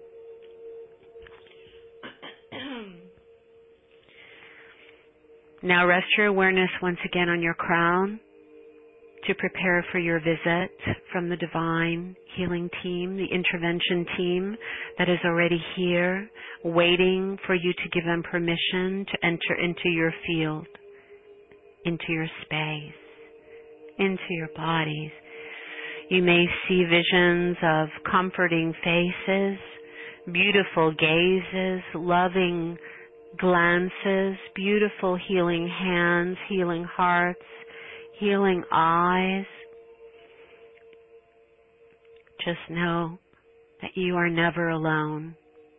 Now rest your awareness once again on your crown to prepare for your visit from the divine healing team, the intervention team that is already here, waiting for you to give them permission to enter into your field, into your space, into your bodies. You may see visions of comforting faces, beautiful gazes, loving glances, beautiful healing hands, healing hearts, healing eyes. Just know that you are never alone.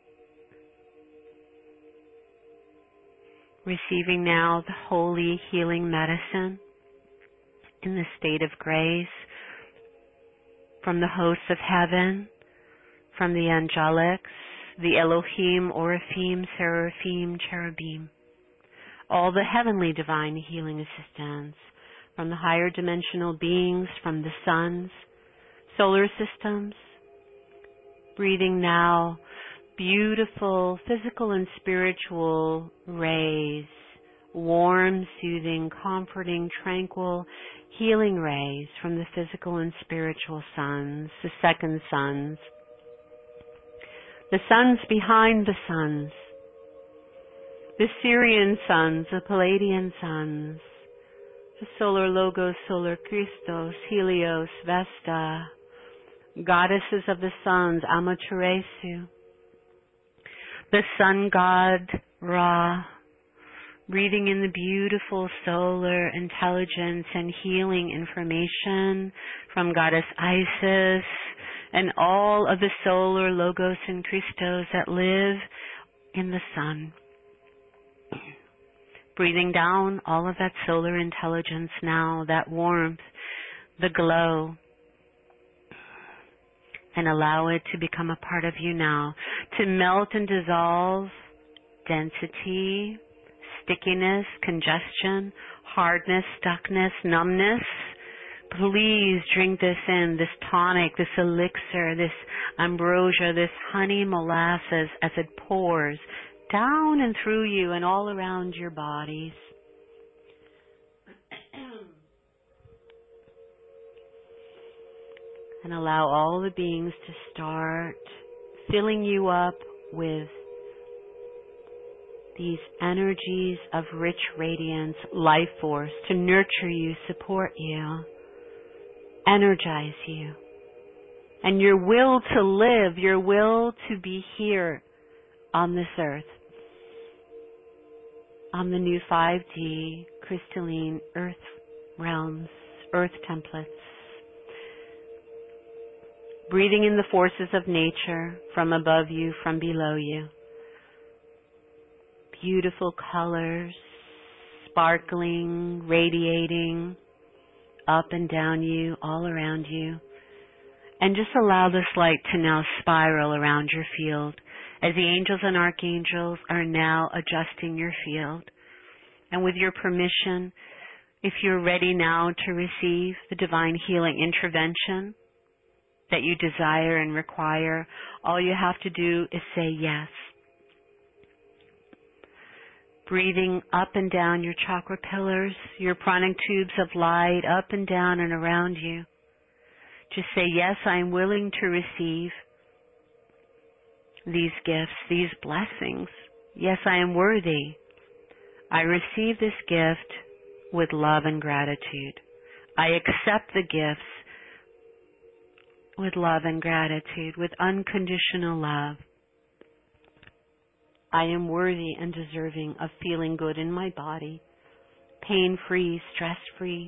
Receiving now the holy healing medicine in the state of grace from the hosts of heaven, from the angelics, the Elohim, Oraphim, Seraphim, Cherubim, all the heavenly divine healing assistance from the higher dimensional beings, from the suns, solar systems, breathing now beautiful physical and spiritual rays warm, soothing, comforting, tranquil, healing rays from the physical and spiritual suns, the second suns, the suns behind the suns, the Sirian suns, the Palladian suns, the solar logos, solar Christos, Helios, Vesta, goddesses of the suns, Amaterasu, the sun god Ra, breathing in the beautiful solar intelligence and healing information from goddess Isis and all of the solar logos and Christos that live in the sun. Breathing down all of that solar intelligence now, that warmth, the glow, and allow it to become a part of you now, to melt and dissolve density, stickiness, congestion, hardness, stuckness, numbness. Please drink this in, this tonic, this elixir, this ambrosia, this honey molasses as it pours down and through you and all around your bodies. And allow all the beings to start filling you up with these energies of rich radiance, life force, to nurture you, support you, energize you. And your will to live, your will to be here on this earth, on the new five D crystalline earth realms, earth templates. Breathing in the forces of nature from above you, from below you. Beautiful colors, sparkling, radiating up and down you, all around you. And just allow this light to now spiral around your field as the angels and archangels are now adjusting your field. And with your permission, if you're ready now to receive the divine healing intervention that you desire and require, all you have to do is say yes. Breathing up and down your chakra pillars, your pranic tubes of light up and down and around you. Just say, yes, I am willing to receive these gifts, these blessings. Yes, I am worthy. I receive this gift with love and gratitude. I accept the gifts with love and gratitude, with unconditional love. I am worthy and deserving of feeling good in my body, pain-free, stress-free,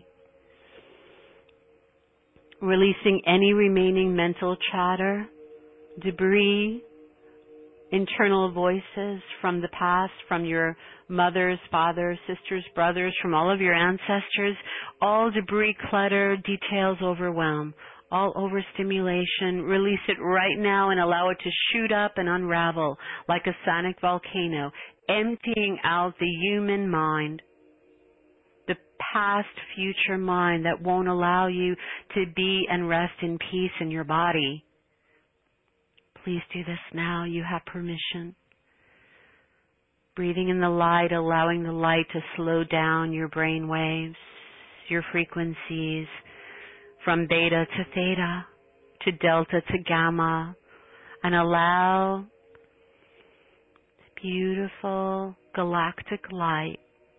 releasing any remaining mental chatter, debris, internal voices from the past, from your mothers, fathers, sisters, brothers, from all of your ancestors, all debris, clutter, details, overwhelm. All overstimulation, release it right now and allow it to shoot up and unravel like a sonic volcano, emptying out the human mind, the past, future mind that won't allow you to be and rest in peace in your body. Please do this now. You have permission. Breathing in the light, allowing the light to slow down your brain waves, your frequencies, from beta to theta, to delta to gamma, and allow the beautiful galactic light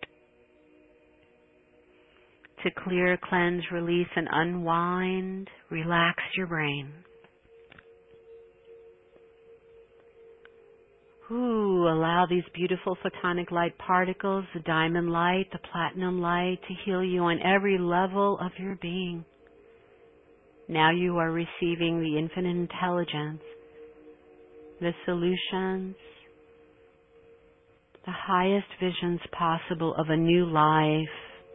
to clear, cleanse, release, and unwind, relax your brain. Ooh, allow these beautiful photonic light particles, the diamond light, the platinum light, to heal you on every level of your being. Now you are receiving the infinite intelligence, the solutions, the highest visions possible of a new life,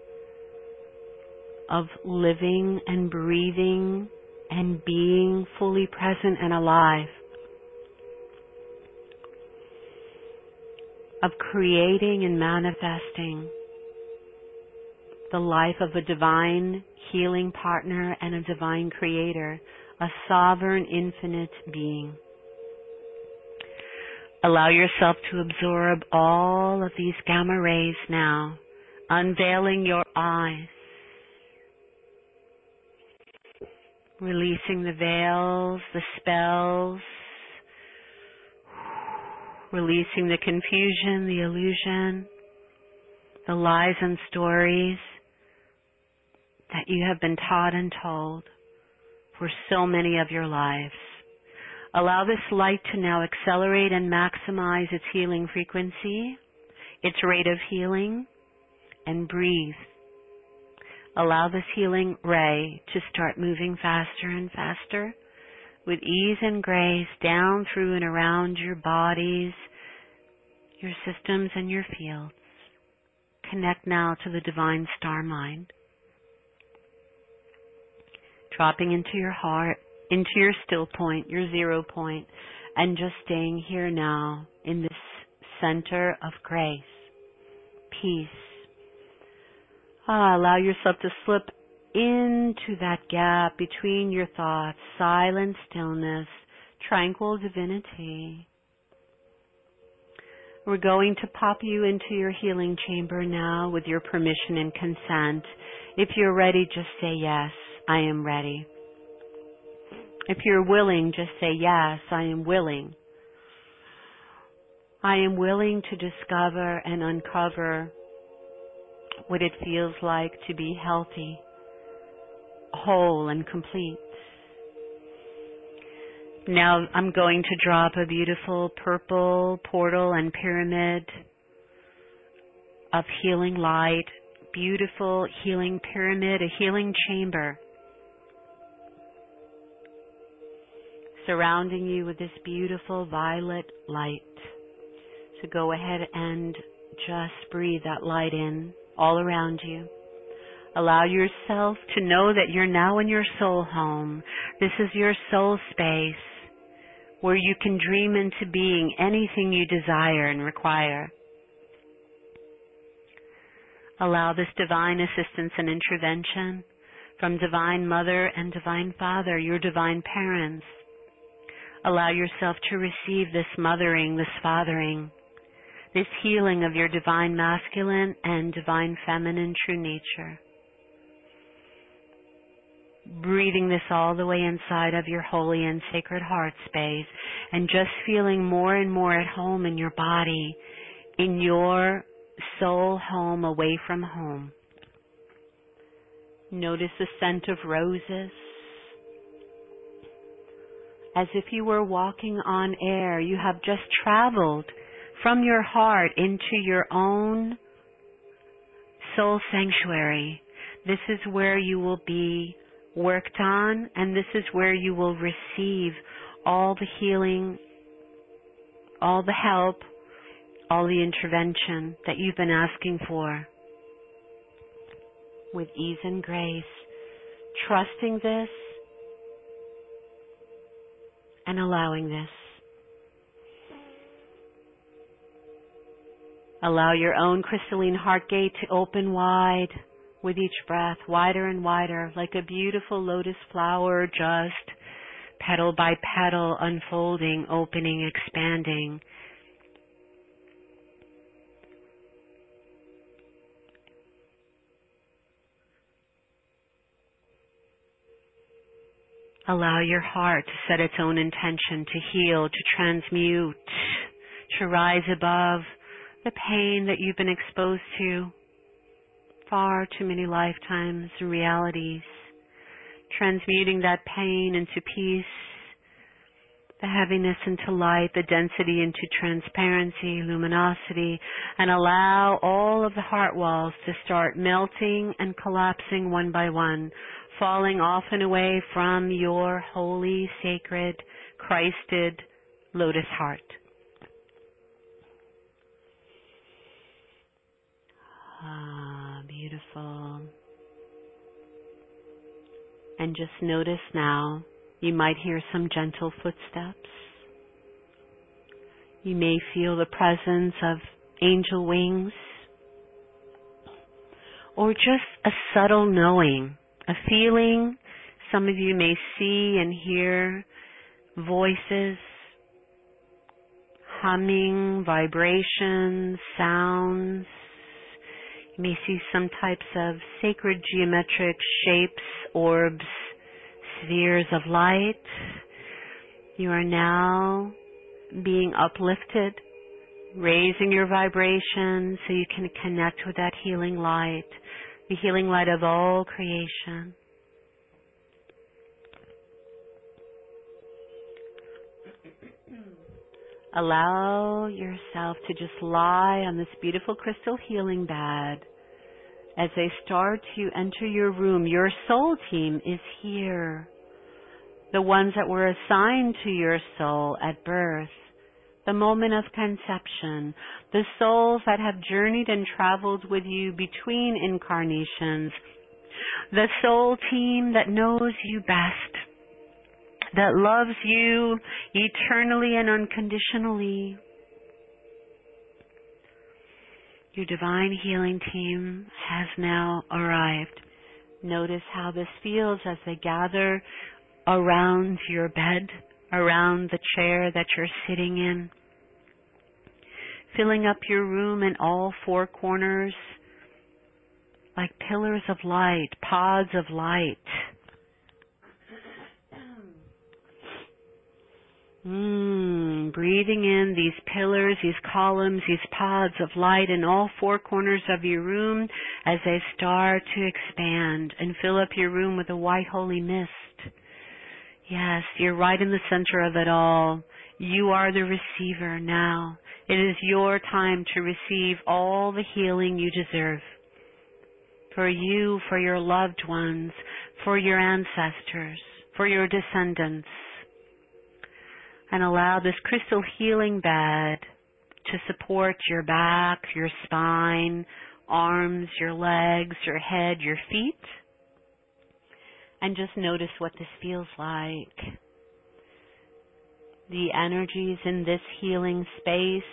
of living and breathing and being fully present and alive, of creating and manifesting the life of a divine healing partner and a divine creator, a sovereign infinite being. Allow yourself to absorb all of these gamma rays now unveiling your eyes, releasing the veils, the spells, releasing the confusion, the illusion, the lies and stories that you have been taught and told for so many of your lives. Allow this light to now accelerate and maximize its healing frequency, its rate of healing, and breathe. Allow this healing ray to start moving faster and faster with ease and grace down through and around your bodies, your systems, and your fields. Connect now to the divine star mind. Dropping into your heart, into your still point, your zero point, and just staying here now in this center of grace, peace. Ah, allow yourself to slip into that gap between your thoughts, silent stillness, tranquil divinity. We're going to pop you into your healing chamber now with your permission and consent. If you're ready, just say yes, I am ready. If you're willing, just say yes, I am willing. I am willing to discover and uncover what it feels like to be healthy, whole, and complete. Now I'm going to drop a beautiful purple portal and pyramid of healing light, beautiful healing pyramid, a healing chamber, surrounding you with this beautiful violet light. So go ahead and just breathe that light in all around you. Allow yourself to know that you're now in your soul home. This is your soul space where you can dream into being anything you desire and require. Allow this divine assistance and intervention from Divine Mother and Divine Father, your divine parents. Allow yourself to receive this mothering, this fathering, this healing of your divine masculine and divine feminine true nature. Breathing this all the way inside of your holy and sacred heart space and just feeling more and more at home in your body, in your soul home away from home. Notice the scent of roses. As if you were walking on air, you have just traveled from your heart into your own soul sanctuary. This is where you will be worked on, and this is where you will receive all the healing, all the help, all the intervention that you've been asking for. With ease and grace, trusting this and allowing this. Allow your own crystalline heart gate to open wide with each breath, wider and wider, like a beautiful lotus flower, just petal by petal, unfolding, opening, expanding. Allow your heart to set its own intention to heal, to transmute, to rise above the pain that you've been exposed to far too many lifetimes and realities, transmuting that pain into peace, the heaviness into light, the density into transparency, luminosity, and allow all of the heart walls to start melting and collapsing one by one, falling off and away from your holy, sacred, Christed lotus heart. Ah, beautiful. And just notice now, you might hear some gentle footsteps. You may feel the presence of angel wings, or just a subtle knowing, a feeling. Some of you may see and hear voices, humming, vibrations, sounds. You You may see some types of sacred geometric shapes, orbs, spheres of light. You are now being uplifted, raising your vibration so you can connect with that healing light, the healing light of all creation. Allow yourself to just lie on this beautiful crystal healing bed. As they start to enter your room, your soul team is here. The ones that were assigned to your soul at birth, the moment of conception, the souls that have journeyed and traveled with you between incarnations, the soul team that knows you best, that loves you eternally and unconditionally. Your divine healing team has now arrived. Notice how this feels as they gather around your bed, around the chair that you're sitting in, filling up your room in all four corners like pillars of light, pods of light. Mm, breathing in these pillars, these columns, these pods of light in all four corners of your room as they start to expand and fill up your room with a white holy mist. Yes, you're right in the center of it all. You are the receiver now. It is your time to receive all the healing you deserve. For you, for your loved ones, for your ancestors, for your descendants. And allow this crystal healing bed to support your back, your spine, arms, your legs, your head, your feet. And just notice what this feels like. The energies in this healing space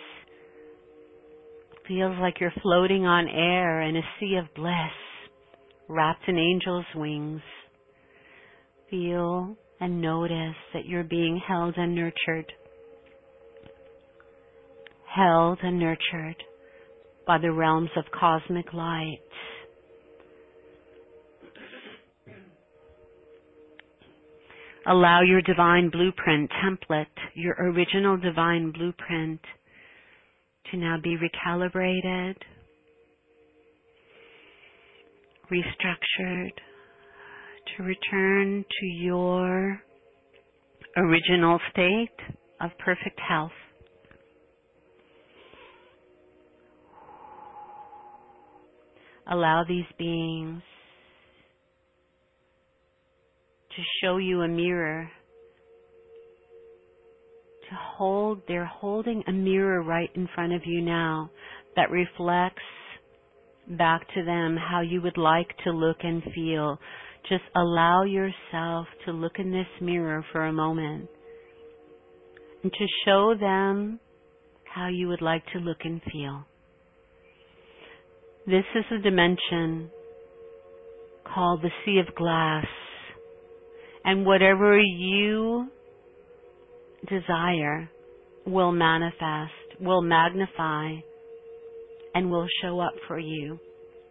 feels like you're floating on air in a sea of bliss, wrapped in angels' wings. Feel and notice that you're being held and nurtured. Held and nurtured by the realms of cosmic light. Allow your divine blueprint template, your original divine blueprint, to now be recalibrated, restructured, to return to your original state of perfect health. Allow these beings to show you a mirror, to hold, they're holding a mirror right in front of you now that reflects back to them how you would like to look and feel. Just allow yourself to look in this mirror for a moment and to show them how you would like to look and feel. This is a dimension called the Sea of Glass. And whatever you desire will manifest, will magnify, and will show up for you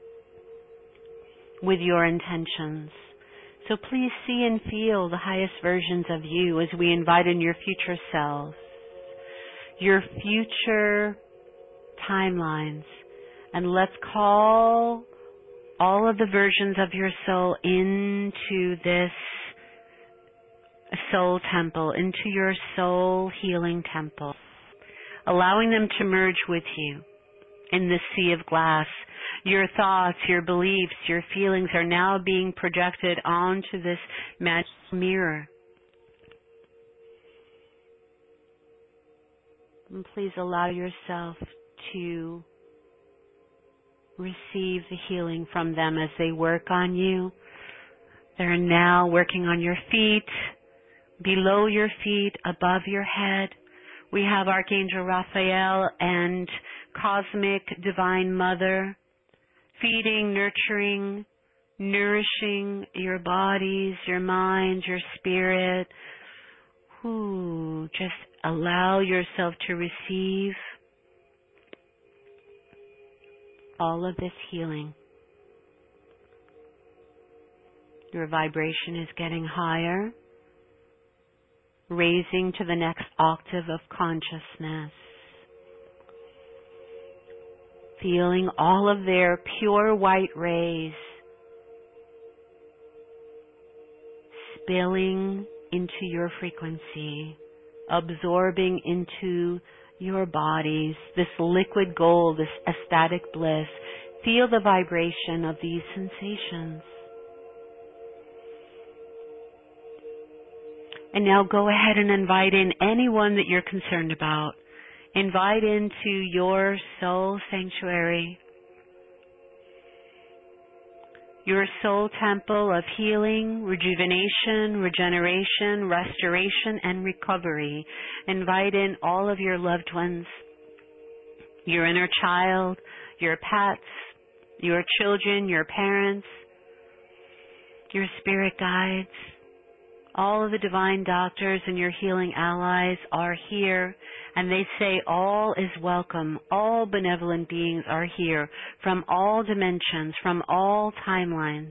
with your intentions. So please see and feel the highest versions of you as we invite in your future selves, your future timelines, and let's call all of the versions of your soul into this soul temple, into your soul healing temple, allowing them to merge with you in this sea of glass. Your thoughts, your beliefs, your feelings are now being projected onto this magic mirror. And please allow yourself to receive the healing from them as they work on you. They're now working on your feet, below your feet, above your head. We have Archangel Raphael and Cosmic Divine Mother feeding, nurturing, nourishing your bodies, your minds, your spirit. Ooh, just allow yourself to receive all of this healing. Your vibration is getting higher, raising to the next octave of consciousness. Feeling all of their pure white rays spilling into your frequency, absorbing into your bodies, this liquid gold, this ecstatic bliss. Feel the vibration of these sensations. And now go ahead and invite in anyone that you're concerned about. Invite into your soul sanctuary, your soul temple of healing, rejuvenation, regeneration, restoration, and recovery. Invite in all of your loved ones, your inner child, your pets, your children, your parents, your spirit guides. All of the divine doctors and your healing allies are here, and they say all is welcome. All benevolent beings are here from all dimensions, from all timelines.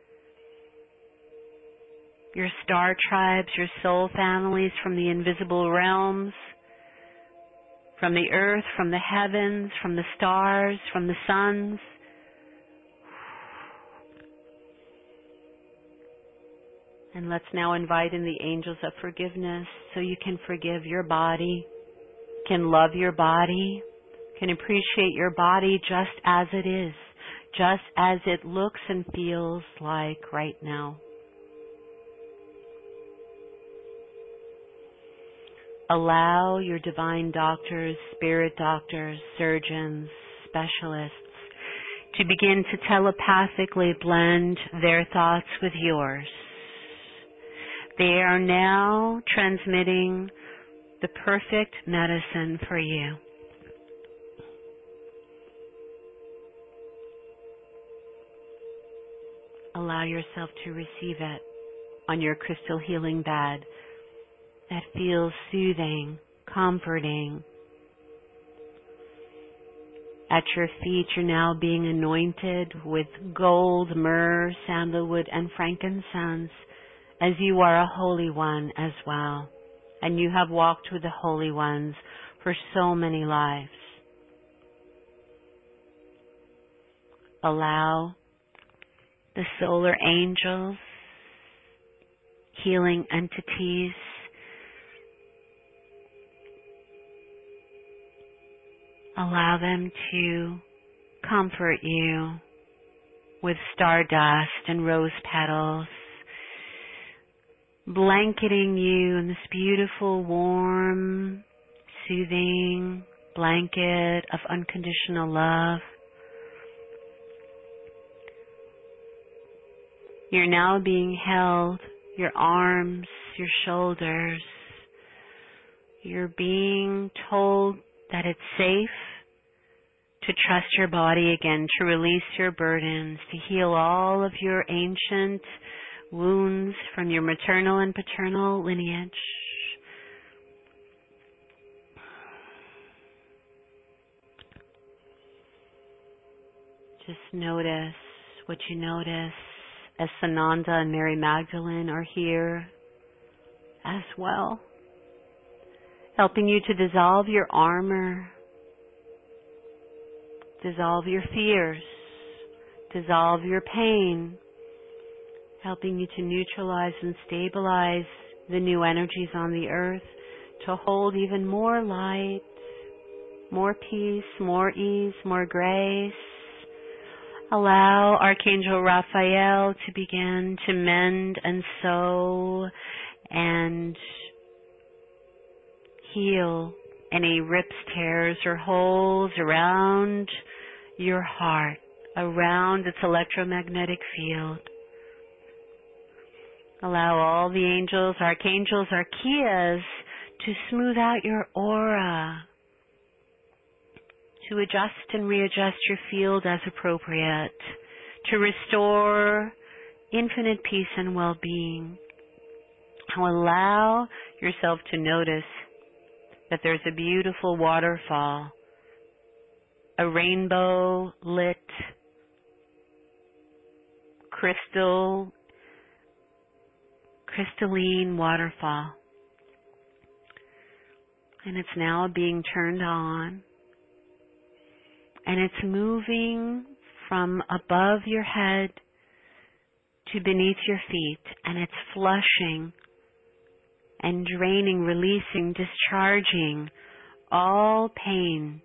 Your star tribes, your soul families from the invisible realms, from the earth, from the heavens, from the stars, from the suns. And let's now invite in the angels of forgiveness so you can forgive your body, can love your body, can appreciate your body just as it is, just as it looks and feels like right now. Allow your divine doctors, spirit doctors, surgeons, specialists to begin to telepathically blend their thoughts with yours. They are now transmitting the perfect medicine for you. Allow yourself to receive it on your crystal healing bed that feels soothing, comforting. At your feet, you're now being anointed with gold, myrrh, sandalwood, and frankincense, as you are a holy one as well. And you have walked with the holy ones for so many lives. Allow the solar angels, healing entities, allow them to comfort you with stardust and rose petals, blanketing you in this beautiful, warm, soothing blanket of unconditional love. You're now being held, your arms, your shoulders. You're being told that it's safe to trust your body again, to release your burdens, to heal all of your ancient wounds from your maternal and paternal lineage. Just notice what you notice as Sananda and Mary Magdalene are here as well, helping you to dissolve your armor, dissolve your fears, dissolve your pain, helping you to neutralize and stabilize the new energies on the earth, to hold even more light, more peace, more ease, more grace. Allow Archangel Raphael to begin to mend and sew and heal any rips, tears, or holes around your heart, around its electromagnetic field. Allow all the angels, archangels, archaeas to smooth out your aura, to adjust and readjust your field as appropriate, to restore infinite peace and well-being. Now allow yourself to notice that there's a beautiful waterfall a rainbow lit crystal, crystalline waterfall. And it's now being turned on. And it's moving from above your head to beneath your feet. And it's flushing and draining, releasing, discharging all pain,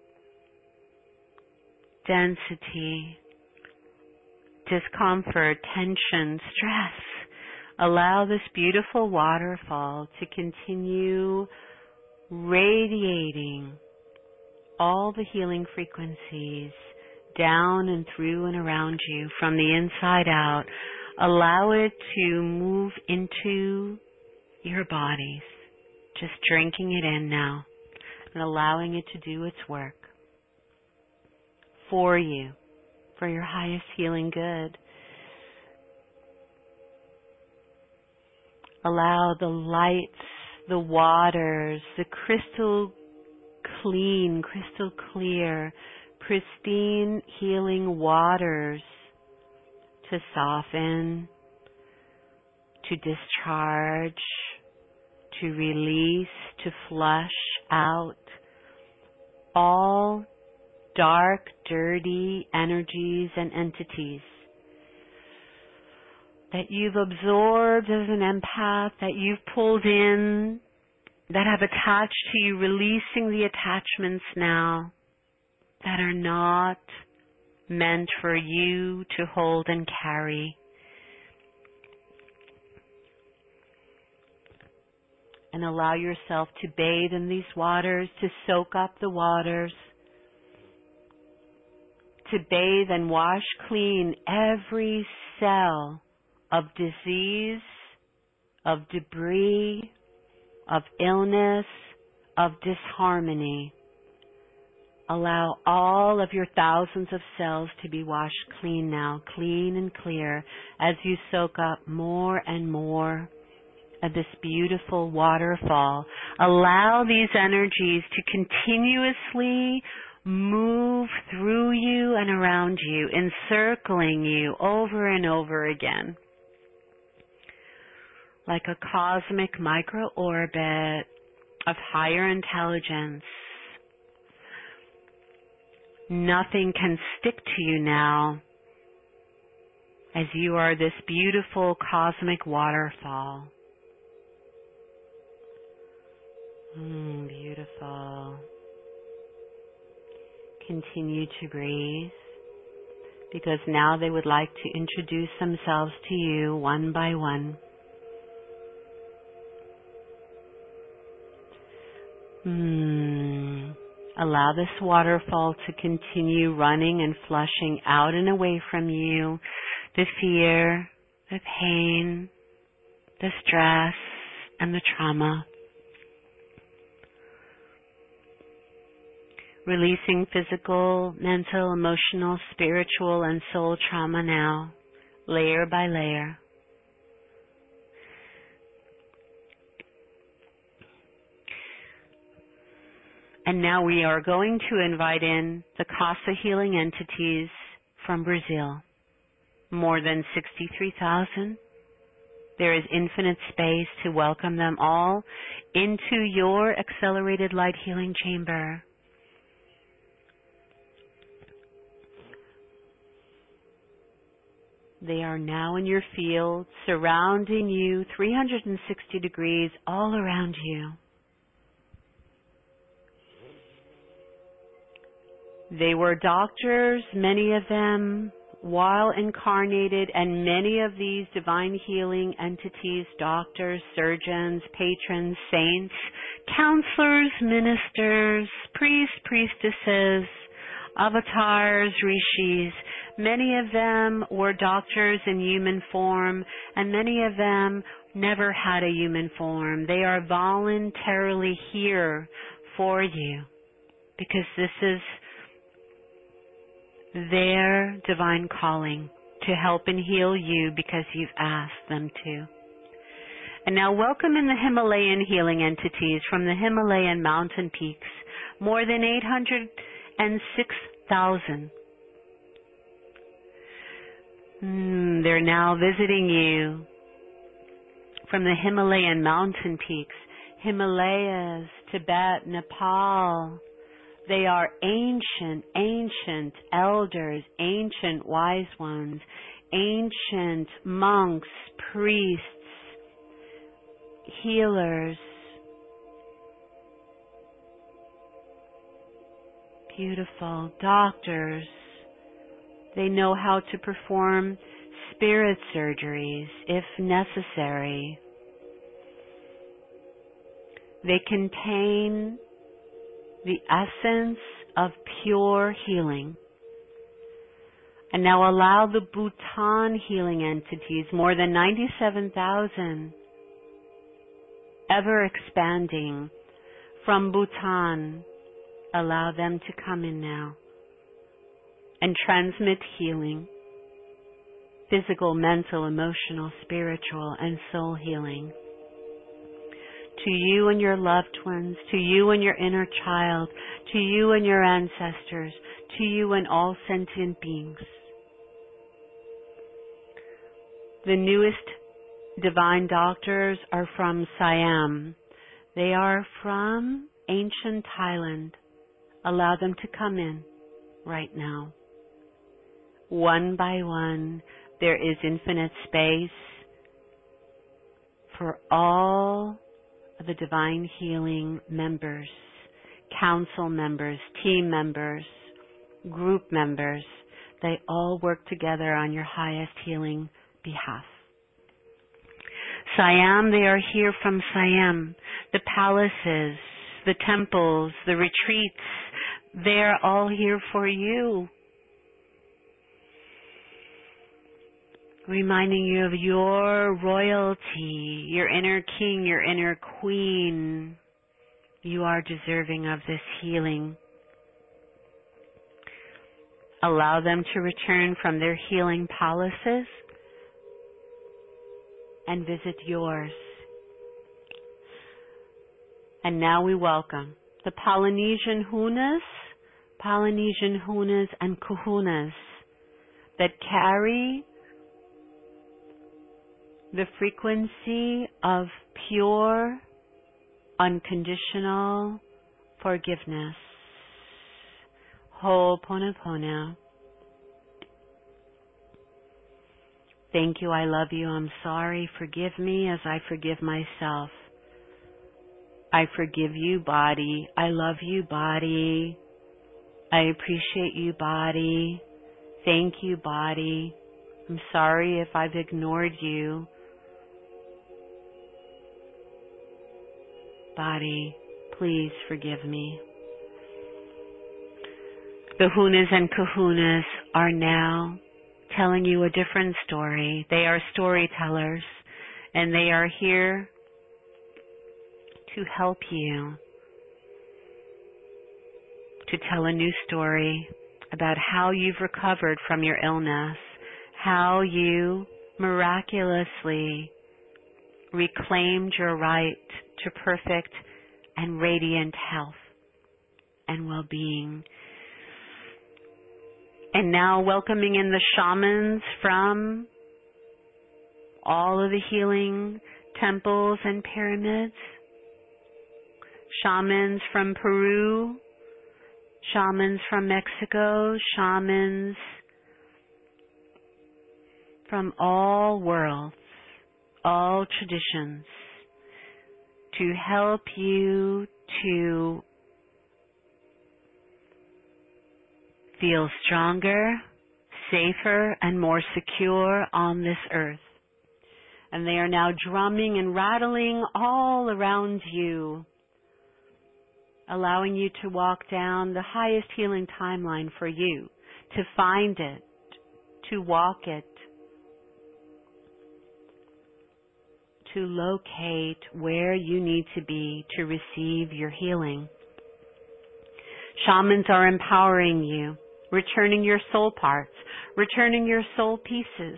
density, discomfort, tension, stress. Allow this beautiful waterfall to continue radiating all the healing frequencies down and through and around you from the inside out. Allow it to move into your bodies. Just drinking it in now and allowing it to do its work for you, for your highest healing good. Allow the lights, the waters, the crystal clean, crystal clear, pristine healing waters to soften, to discharge, to release, to flush out all dark, dirty energies and entities that you've absorbed as an empath, that you've pulled in, that have attached to you, releasing the attachments now that are not meant for you to hold and carry. And allow yourself to bathe in these waters, to soak up the waters, to bathe and wash clean every cell of disease, of debris, of illness, of disharmony. Allow all of your thousands of cells to be washed clean now, clean and clear, as you soak up more and more of this beautiful waterfall. Allow these energies to continuously move through you and around you, encircling you over and over again, like a cosmic micro-orbit of higher intelligence. Nothing can stick to you now, as you are this beautiful cosmic waterfall. Mm, beautiful. Continue to breathe, because now they would like to introduce themselves to you one by one. Hmm. Allow this waterfall to continue running and flushing out and away from you the fear, the pain, the stress, and the trauma. Releasing physical, mental, emotional, spiritual, and soul trauma now, layer by layer. And now we are going to invite in the Casa healing entities from Brazil. More than sixty-three thousand. There is infinite space to welcome them all into your accelerated light healing chamber. They are now in your field, surrounding you three hundred sixty degrees all around you. They were doctors, many of them while incarnated, and many of these divine healing entities, doctors, surgeons, patrons, saints, counselors, ministers, priests, priestesses, avatars, rishis. Many of them were doctors in human form, and many of them never had a human form. They are voluntarily here for you, because this is their divine calling to help and heal you, because you've asked them to. And now welcome in the Himalayan healing entities from the Himalayan mountain peaks. More than eight hundred six thousand. Mm, they're now visiting you from the Himalayan mountain peaks, Himalayas, Tibet, Nepal. They are ancient, ancient elders, ancient wise ones, ancient monks, priests, healers. Beautiful doctors. They know how to perform spirit surgeries if necessary. They contain the essence of pure healing. And now allow the Bhutan healing entities, more than ninety-seven thousand, ever expanding from Bhutan, allow them to come in now and transmit healing, physical, mental, emotional, spiritual, and soul healing to you and your loved ones, to you and your inner child, to you and your ancestors, to you and all sentient beings. The newest divine doctors are from Siam. They are from ancient Thailand. Allow them to come in right now. One by one, there is infinite space for all of the divine healing members, council members, team members, group members. They all work together on your highest healing behalf. Siam, they are here from Siam. The palaces, the temples, the retreats, they're all here for you. Reminding you of your royalty, your inner king, your inner queen. You are deserving of this healing. Allow them to return from their healing palaces and visit yours. And now we welcome the Polynesian Hunas, Polynesian Hunas and Kahunas that carry the frequency of pure, unconditional forgiveness. Ho'oponopono. Thank you, I love you, I'm sorry, forgive me as I forgive myself. I forgive you, body. I love you, body. I appreciate you, body. Thank you, body. I'm sorry if I've ignored you. Body, please forgive me. The Hunas and Kahunas are now telling you a different story. They are storytellers, and they are here to help you to tell a new story about how you've recovered from your illness, how you miraculously reclaimed your right to perfect and radiant health and well-being. And now welcoming in the shamans from all of the healing temples and pyramids. Shamans from Peru, shamans from Mexico, shamans from all worlds, all traditions, to help you to feel stronger, safer, and more secure on this earth. And they are now drumming and rattling all around you, allowing you to walk down the highest healing timeline for you, to find it, to walk it, to locate where you need to be to receive your healing. Shamans are empowering you, returning your soul parts, returning your soul pieces,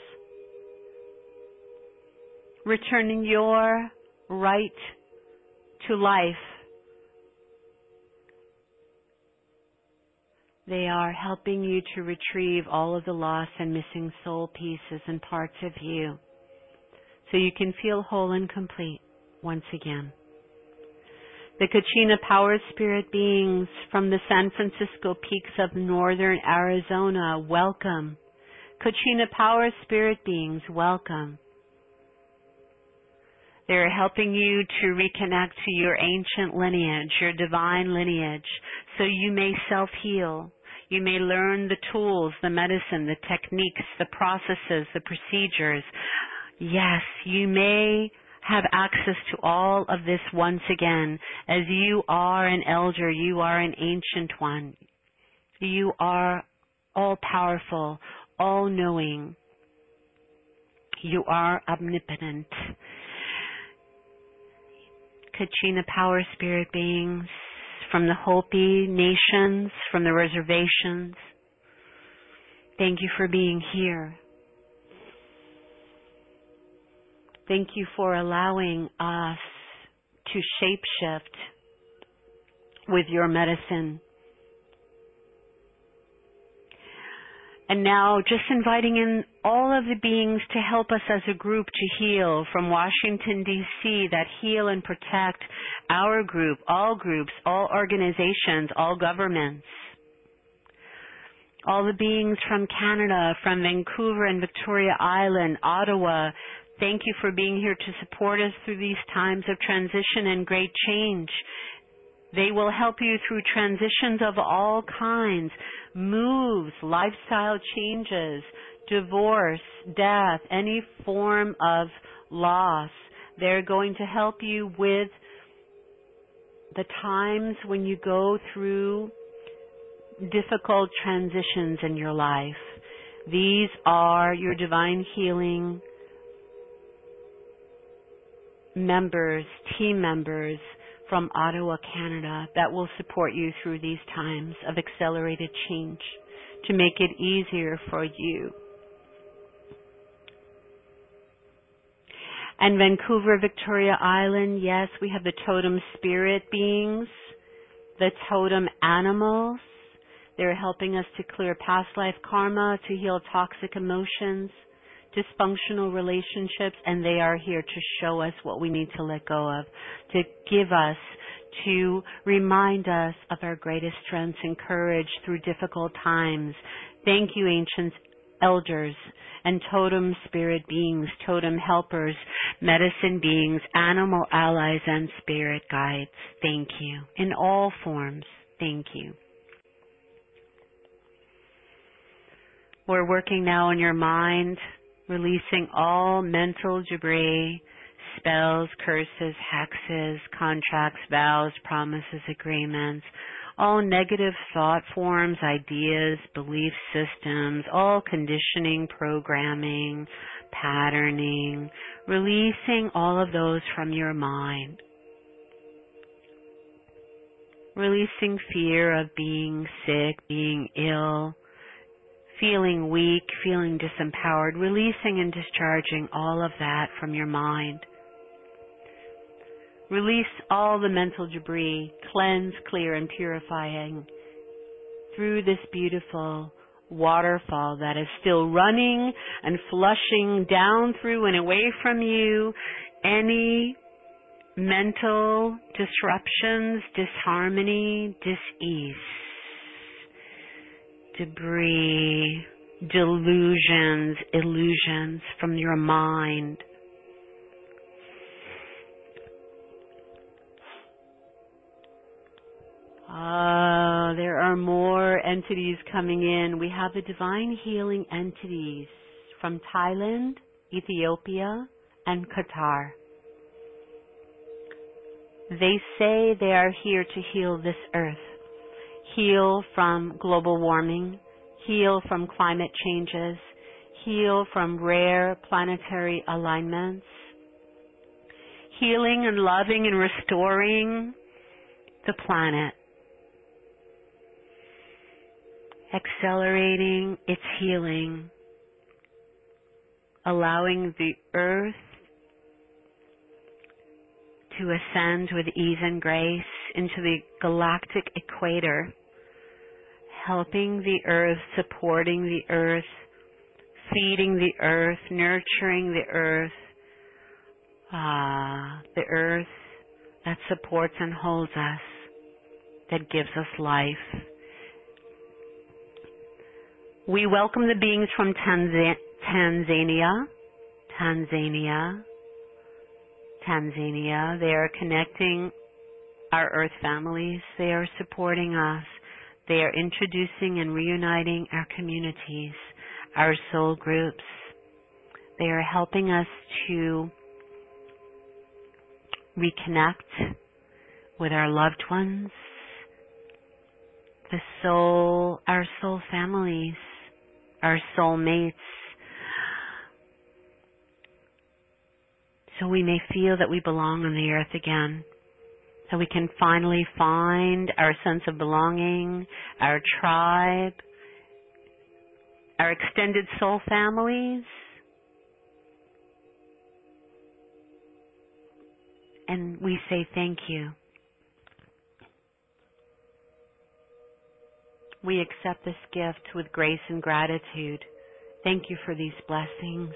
returning your right to life, They are helping you to retrieve all of the lost and missing soul pieces and parts of you so you can feel whole and complete once again. The Kachina Power Spirit beings from the San Francisco peaks of northern Arizona, welcome. Kachina Power Spirit beings, welcome. They're helping you to reconnect to your ancient lineage, your divine lineage, so you may self-heal. You may learn the tools, the medicine, the techniques, the processes, the procedures. Yes, you may have access to all of this once again. As you are an elder, you are an ancient one. You are all-powerful, all-knowing. You are omnipotent. Kachina Power Spirit beings from the Hopi nations, from the reservations, thank you for being here. Thank you for allowing us to shapeshift with your medicine. And now just inviting in all of the beings to help us as a group to heal from Washington, D C, that heal and protect our group, all groups, all organizations, all governments. All the beings from Canada, from Vancouver and Victoria Island, Ottawa, thank you for being here to support us through these times of transition and great change. They will help you through transitions of all kinds, moves, lifestyle changes, divorce, death, any form of loss. They're going to help you with the times when you go through difficult transitions in your life. These are your divine healing members, team members from Ottawa, Canada, that will support you through these times of accelerated change to make it easier for you. And Vancouver, Victoria Island, yes, we have the totem spirit beings, the totem animals. They're helping us to clear past life karma, to heal toxic emotions, dysfunctional relationships, and they are here to show us what we need to let go of, to give us, to remind us of our greatest strengths and courage through difficult times. Thank you, ancient elders and totem spirit beings, totem helpers, medicine beings, animal allies, and spirit guides. Thank you. In all forms, thank you. We're working now on your mind, releasing all mental debris, spells, curses, hexes, contracts, vows, promises, agreements, all negative thought forms, ideas, belief systems, all conditioning, programming, patterning, releasing all of those from your mind. Releasing fear of being sick, being ill, feeling weak, feeling disempowered, releasing and discharging all of that from your mind. Release all the mental debris, cleanse, clear, and purifying through this beautiful waterfall that is still running and flushing down through and away from you any mental disruptions, disharmony, dis-ease, debris, delusions, illusions from your mind. Ah, there are more entities coming in. We have the divine healing entities from Thailand, Ethiopia, and Qatar. They say they are here to heal this earth, heal from global warming, heal from climate changes, heal from rare planetary alignments, healing and loving and restoring the planet, accelerating its healing, allowing the earth to ascend with ease and grace into the galactic equator, helping the earth, supporting the earth, feeding the earth, nurturing the earth. Ah, the earth that supports and holds us, that gives us life. We welcome the beings from Tanzania, Tanzania, Tanzania, Tanzania. They are connecting our earth families. They are supporting us. They are introducing and reuniting our communities, our soul groups. They are helping us to reconnect with our loved ones, the soul, our soul families, our soul mates, so we may feel that we belong on the earth again, so we can finally find our sense of belonging, our tribe, our extended soul families, and we say thank you. We accept this gift with grace and gratitude. Thank you for these blessings.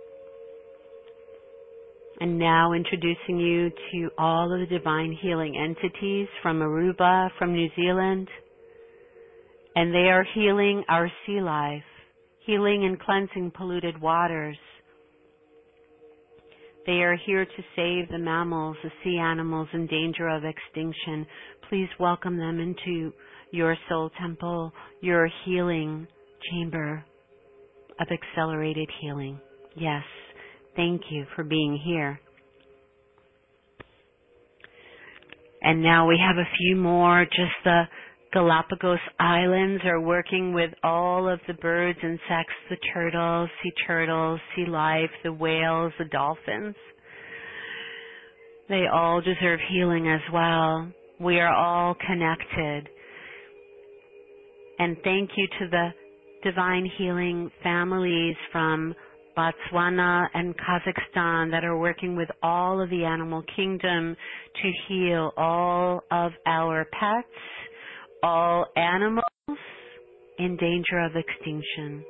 And now introducing you to all of the divine healing entities from Aruba, from New Zealand. And they are healing our sea life, healing and cleansing polluted waters. They are here to save the mammals, the sea animals in danger of extinction. Please welcome them into your soul temple, your healing chamber of accelerated healing. Yes, thank you for being here. And now we have a few more. Just the Galapagos Islands are working with all of the birds, insects, the turtles, sea turtles, sea life, the whales, the dolphins. They all deserve healing as well. We are all connected. And thank you to the divine healing families from Botswana and Kazakhstan that are working with all of the animal kingdom to heal all of our pets, all animals in danger of extinction.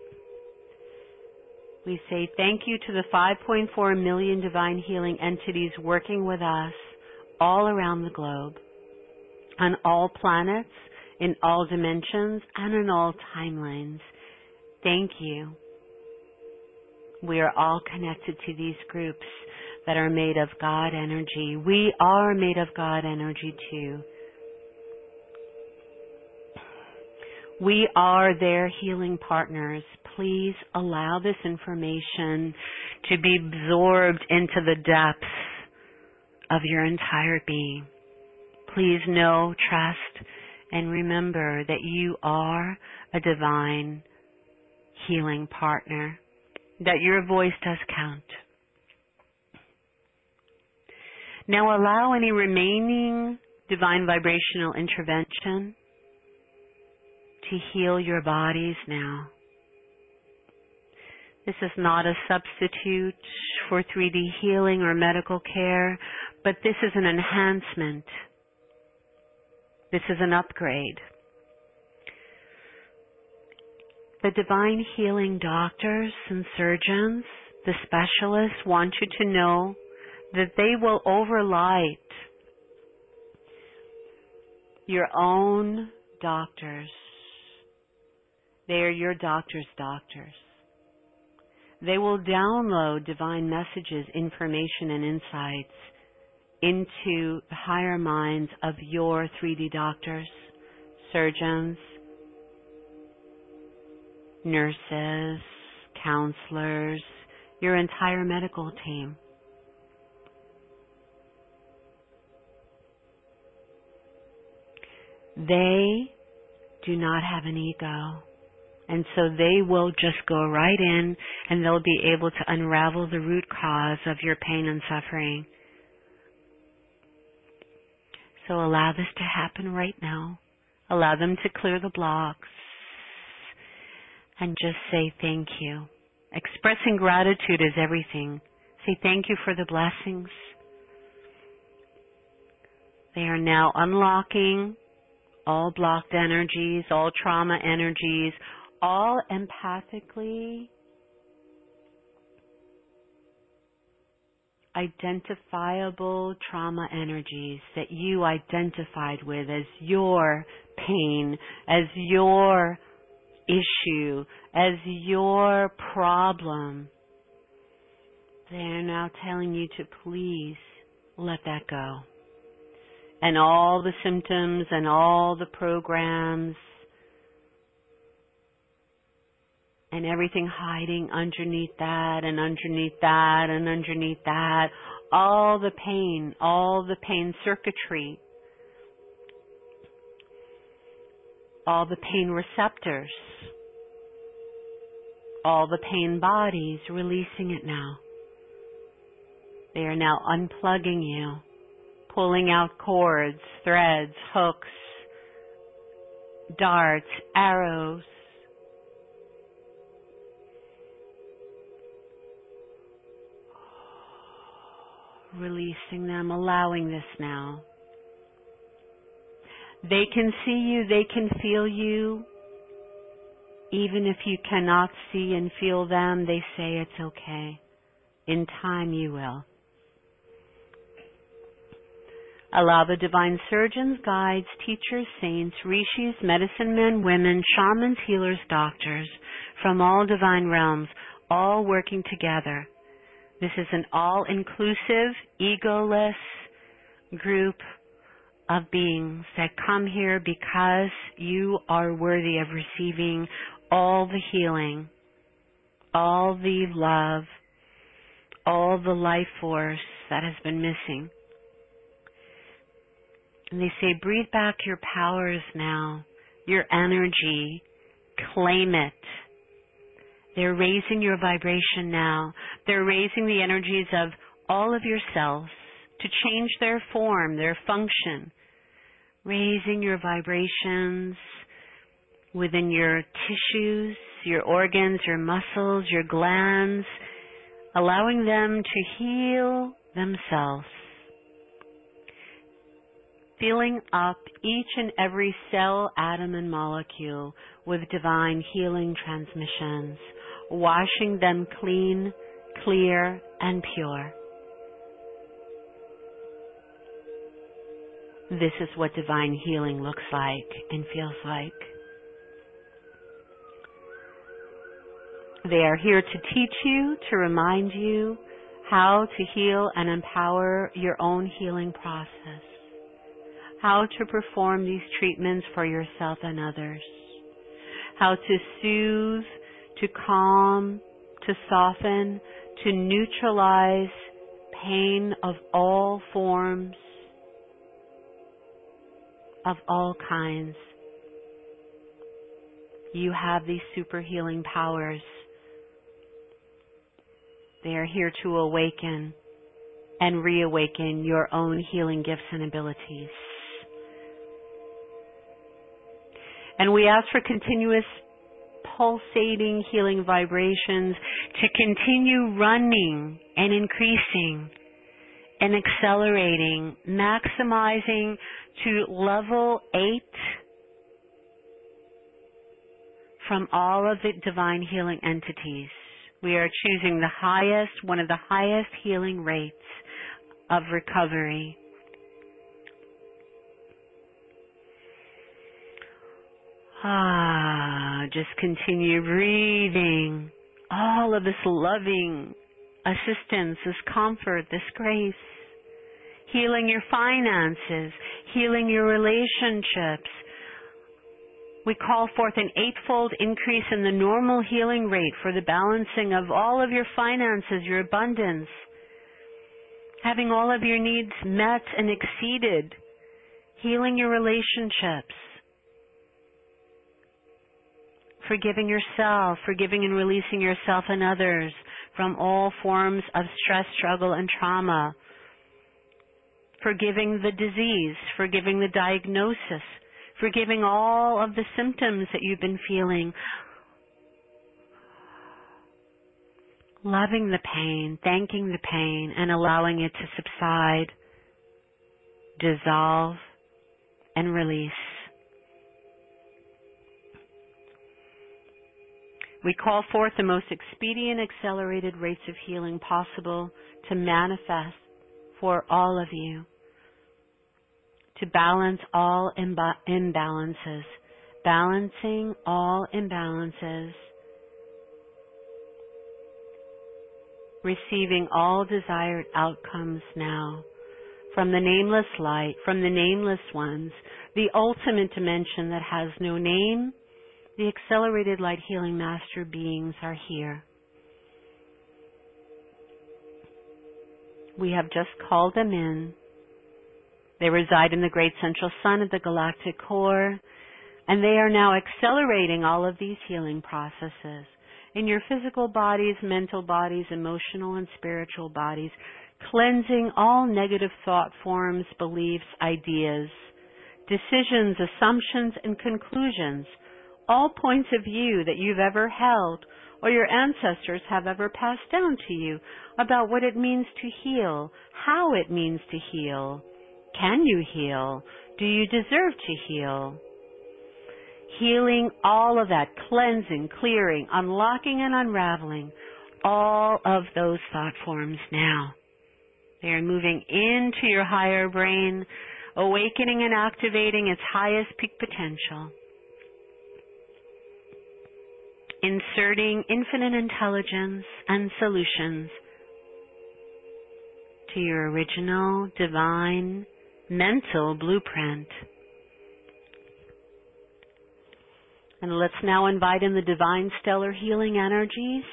We say thank you to the five point four million divine healing entities working with us all around the globe, on all planets, in all dimensions, and in all timelines. Thank you. We are all connected to these groups that are made of God energy. We are made of God energy too. We are their healing partners. Please allow this information to be absorbed into the depths of your entire being. Please know, trust, and remember that you are a divine healing partner, that your voice does count. Now allow any remaining divine vibrational intervention to heal your bodies now. This is not a substitute for three D healing or medical care, but this is an enhancement. This is an upgrade. The divine healing doctors and surgeons, the specialists, want you to know that they will overlight your own doctors. They are your doctor's doctors. They will download divine messages, information, and insights into the higher minds of your three D doctors, surgeons, nurses, counselors, your entire medical team. They do not have an ego. And so they will just go right in and they'll be able to unravel the root cause of your pain and suffering. So allow this to happen right now. Allow them to clear the blocks. And just say thank you. Expressing gratitude is everything. Say thank you for the blessings. They are now unlocking all blocked energies, all trauma energies, all empathically identifiable trauma energies that you identified with as your pain, as your issue, as your problem. They're now telling you to please let that go. And all the symptoms and all the programs and everything hiding underneath that and underneath that and underneath that, all the pain, all the pain circuitry, all the pain receptors, all the pain bodies, releasing it now. They are now unplugging you, pulling out cords, threads, hooks, darts, arrows. Releasing them, allowing this now. They can see you, they can feel you. Even if you cannot see and feel them, they say it's okay. In time you will. Allow the divine surgeons, guides, teachers, saints, rishis, medicine men, women, shamans, healers, doctors, from all divine realms, all working together. This is an all-inclusive, egoless group of beings that come here because you are worthy of receiving all the healing, all the love, all the life force that has been missing. And they say, breathe back your powers now, your energy, claim it. They're raising your vibration now. They're raising the energies of all of your cells to change their form, their function. Raising your vibrations within your tissues, your organs, your muscles, your glands, allowing them to heal themselves. Filling up each and every cell, atom, and molecule with divine healing transmissions, washing them clean, clear, and pure. This is what divine healing looks like and feels like. They are here to teach you, to remind you how to heal and empower your own healing process, how to perform these treatments for yourself and others, how to soothe, to calm, to soften, to neutralize pain of all forms, of all kinds. You have these super healing powers. They are here to awaken and reawaken your own healing gifts and abilities. And we ask for continuous pulsating healing vibrations to continue running and increasing and accelerating, maximizing to level eight from all of the divine healing entities. We are choosing the highest, one of the highest healing rates of recovery. Ah, just continue breathing. All of this loving assistance, this comfort, this grace. Healing your finances, healing your relationships. We call forth an eightfold increase in the normal healing rate for the balancing of all of your finances, your abundance. Having all of your needs met and exceeded. Healing your relationships. Forgiving yourself, forgiving and releasing yourself and others from all forms of stress, struggle, and trauma. Forgiving the disease, forgiving the diagnosis, forgiving all of the symptoms that you've been feeling. Loving the pain, thanking the pain, and allowing it to subside, dissolve, and release. We call forth the most expedient, accelerated rates of healing possible to manifest for all of you, to balance all imba- imbalances, balancing all imbalances, receiving all desired outcomes now from the nameless light, from the nameless ones, the ultimate dimension that has no name. The accelerated light healing master beings are here. We have just called them in. They reside in the great central sun of the galactic core, and they are now accelerating all of these healing processes in your physical bodies, mental bodies, emotional and spiritual bodies, cleansing all negative thought forms, beliefs, ideas, decisions, assumptions, and conclusions, all points of view that you've ever held or your ancestors have ever passed down to you about what it means to heal, how it means to heal. Can you heal? Do you deserve to heal? Healing all of that, cleansing, clearing, unlocking and unraveling all of those thought forms now. They are moving into your higher brain, awakening and activating its highest peak potential, inserting infinite intelligence and solutions to your original divine mental blueprint. And let's now invite in the divine stellar healing energies.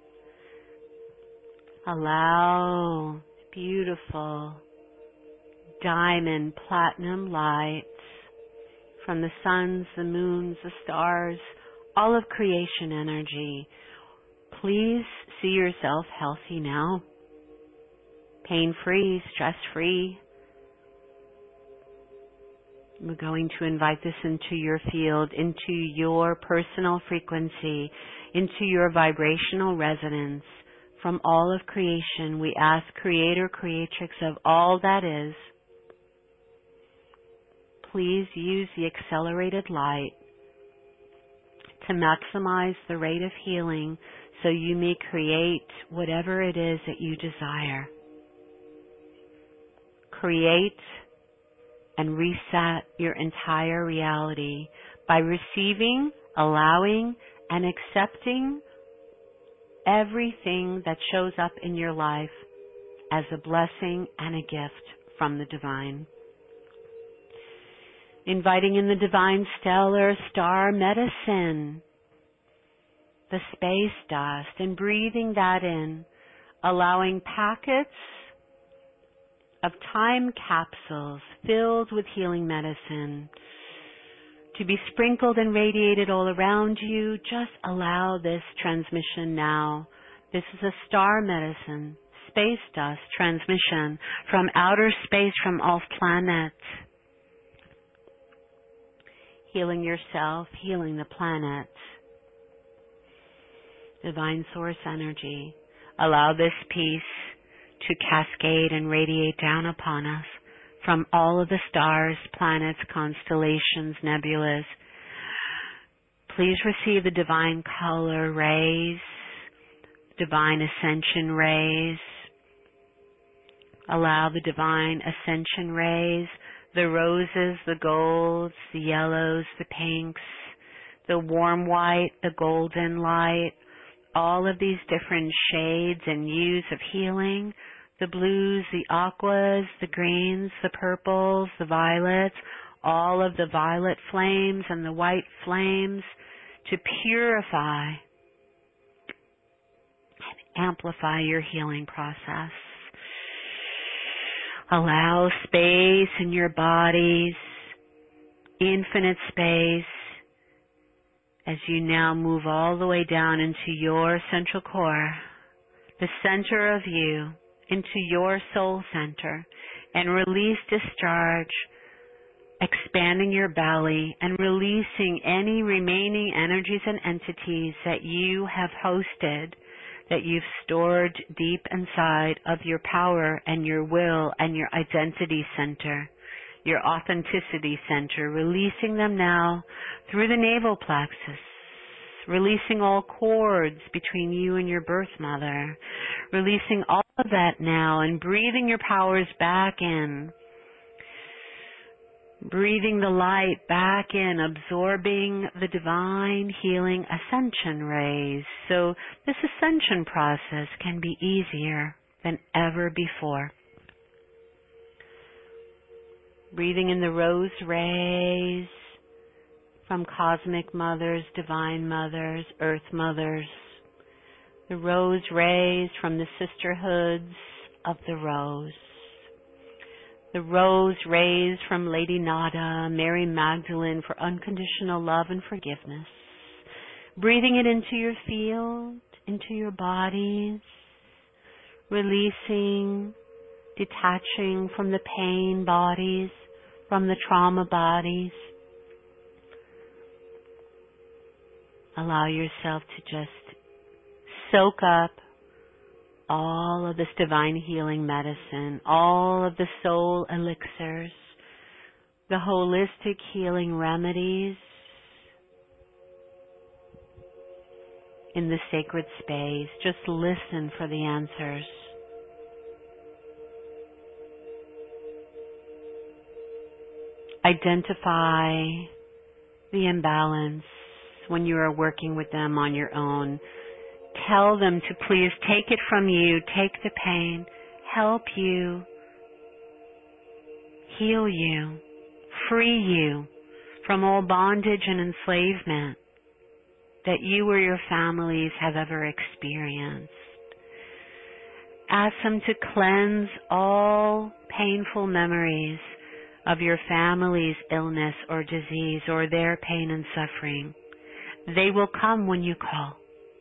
Allow beautiful diamond platinum lights from the suns, the moons, the stars, all of creation energy. Please see yourself healthy now, pain-free, stress-free. We're going to invite this into your field, into your personal frequency, into your vibrational resonance. From all of creation, we ask Creator, Creatrix of all that is, please use the accelerated light to maximize the rate of healing so you may create whatever it is that you desire. Create and reset your entire reality by receiving, allowing, and accepting everything that shows up in your life as a blessing and a gift from the divine. Inviting in the divine stellar star medicine, the space dust, and breathing that in, allowing packets of time capsules filled with healing medicine to be sprinkled and radiated all around you. Just allow this transmission now. This is a star medicine, space dust transmission from outer space, from off planet. Healing yourself, healing the planet. Divine source energy. Allow this peace to cascade and radiate down upon us from all of the stars, planets, constellations, nebulas. Please receive the divine color rays, divine ascension rays. Allow the divine ascension rays, the roses, the golds, the yellows, the pinks, the warm white, the golden light, all of these different shades and hues of healing, the blues, the aquas, the greens, the purples, the violets, all of the violet flames and the white flames to purify and amplify your healing process. Allow space in your bodies, infinite space, as you now move all the way down into your central core, the center of you, into your soul center, and release, discharge, expanding your belly and releasing any remaining energies and entities that you have hosted, that you've stored deep inside of your power and your will and your identity center, your authenticity center, releasing them now through the navel plexus, releasing all cords between you and your birth mother, releasing all of that now and breathing your powers back in. Breathing the light back in, absorbing the divine healing ascension rays. So this ascension process can be easier than ever before. Breathing in the rose rays from cosmic mothers, divine mothers, earth mothers. The rose rays from the sisterhoods of the rose. The rose rays from Lady Nada, Mary Magdalene for unconditional love and forgiveness. Breathing it into your field, into your bodies. Releasing, detaching from the pain bodies, from the trauma bodies. Allow yourself to just soak up all of this divine healing medicine, all of the soul elixirs, the holistic healing remedies in the sacred space. Just listen for the answers. Identify the imbalance when you are working with them on your own. Tell them to please take it from you, take the pain, help you, heal you, free you from all bondage and enslavement that you or your families have ever experienced. Ask them to cleanse all painful memories of your family's illness or disease or their pain and suffering. They will come when you call.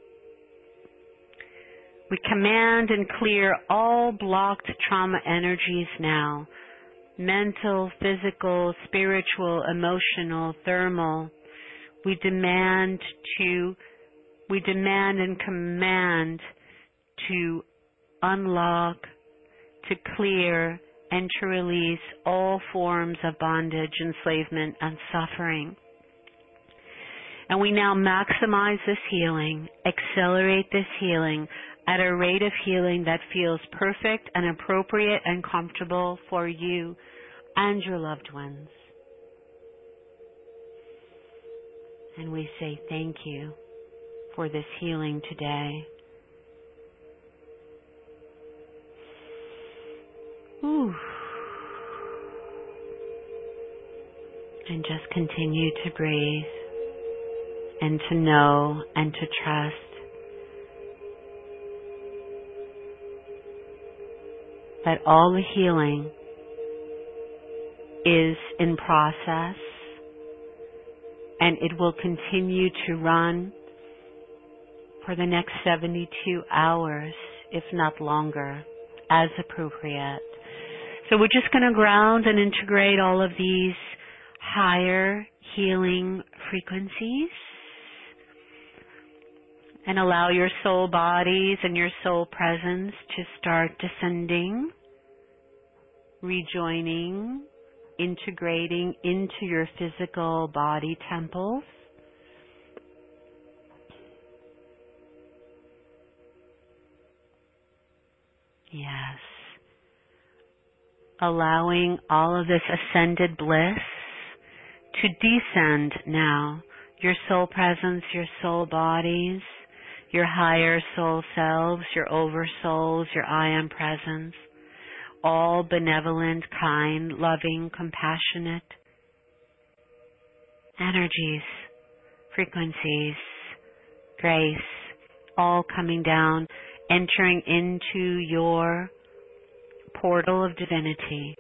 We command and clear all blocked trauma energies now. Mental, physical, spiritual, emotional, thermal. We demand to, we demand and command to unlock, to clear, and to release all forms of bondage, enslavement, and suffering. And we now maximize this healing, accelerate this healing at a rate of healing that feels perfect and appropriate and comfortable for you and your loved ones. And we say thank you for this healing today. Ooh. And just continue to breathe and to know and to trust that all the healing is in process and it will continue to run for the next seventy-two hours, if not longer, as appropriate. So we're just going to ground and integrate all of these higher healing frequencies and allow your soul bodies and your soul presence to start descending, rejoining, integrating into your physical body temples. Yes. Allowing all of this ascended bliss to descend now. Your soul presence, your soul bodies, your higher soul selves, your oversouls, your I am presence, all benevolent, kind, loving, compassionate energies, frequencies, grace, all coming down, entering into your portal of divinity,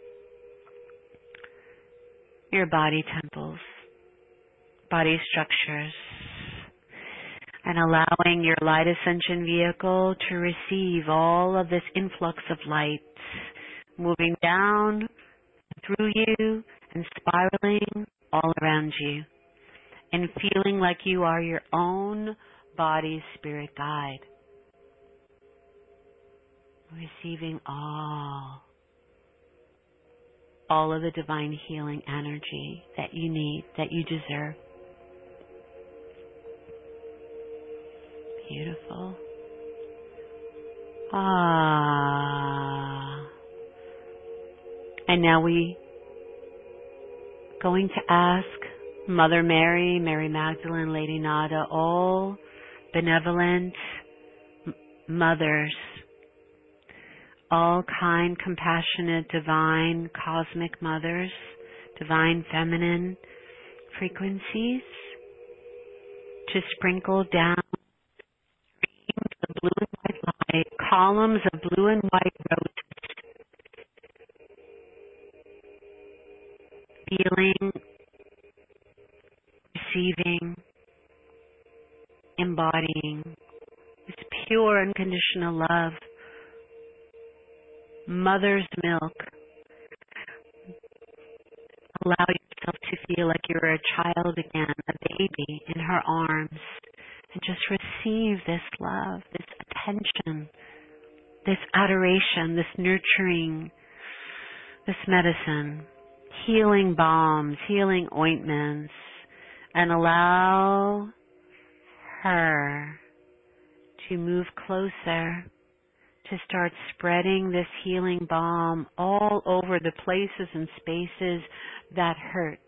your body temples, body structures, and allowing your light ascension vehicle to receive all of this influx of light moving down through you and spiraling all around you and feeling like you are your own body's spirit guide. Receiving all, all of the divine healing energy that you need, that you deserve. Beautiful. Ah. And now we going to ask Mother Mary, Mary Magdalene, Lady Nada, all benevolent m- mothers, all kind, compassionate, divine, cosmic mothers, divine feminine frequencies, to sprinkle down the blue and white light, columns of blue and white roses, feeling, receiving, embodying this pure unconditional love, mother's milk. Allow yourself to feel like you're a child again, a baby in her arms, and just receive this love, this attention, this adoration, this nurturing, this medicine, healing balms, healing ointments, and allow her to move closer, to start spreading this healing balm all over the places and spaces that hurt.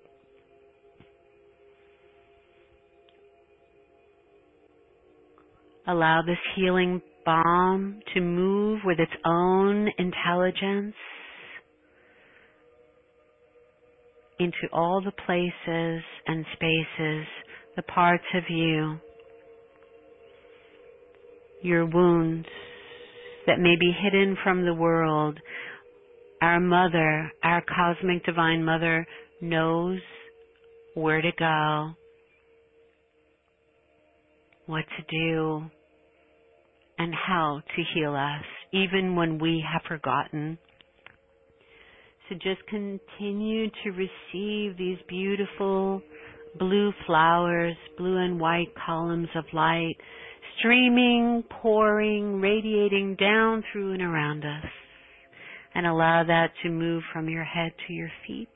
Allow this healing balm to move with its own intelligence into all the places and spaces, the parts of you, your wounds that may be hidden from the world. Our mother, our cosmic divine mother, knows where to go, what to do, and how to heal us, even when we have forgotten. So just continue to receive these beautiful blue flowers, blue and white columns of light, streaming, pouring, radiating down through and around us. And allow that to move from your head to your feet.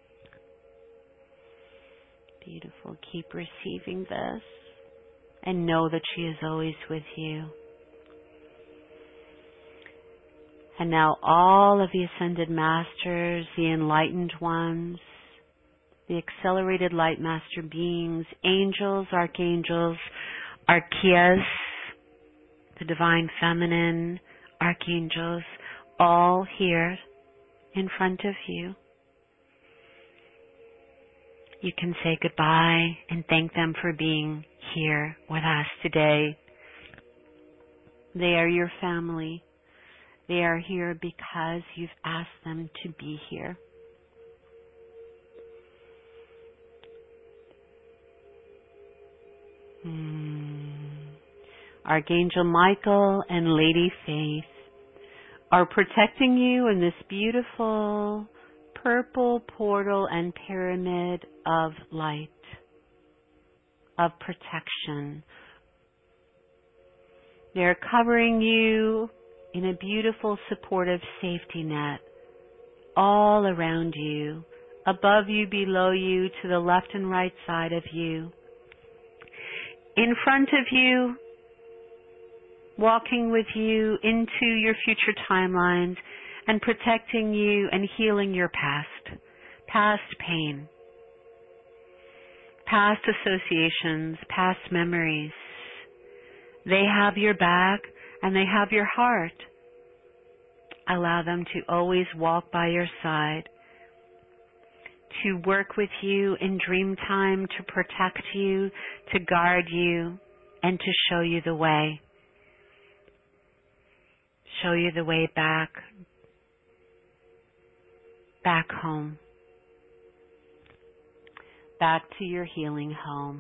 Beautiful. Keep receiving this. And know that she is always with you. And now all of the ascended masters, the enlightened ones, the accelerated light master beings, angels, archangels, archeas, the divine feminine, archangels, all here in front of you. You can say goodbye and thank them for being here with us today. They are your family. They are here because you've asked them to be here. Hmm. Archangel Michael and Lady Faith are protecting you in this beautiful purple portal and pyramid of light, of protection. They're covering you in a beautiful supportive safety net all around you, above you, below you, to the left and right side of you, in front of you, walking with you into your future timelines and protecting you and healing your past, past pain, past associations, past memories. They have your back and they have your heart. Allow them to always walk by your side, to work with you in dream time, to protect you, to guard you, and to show you the way. Show you the way back, back home, back to your healing home.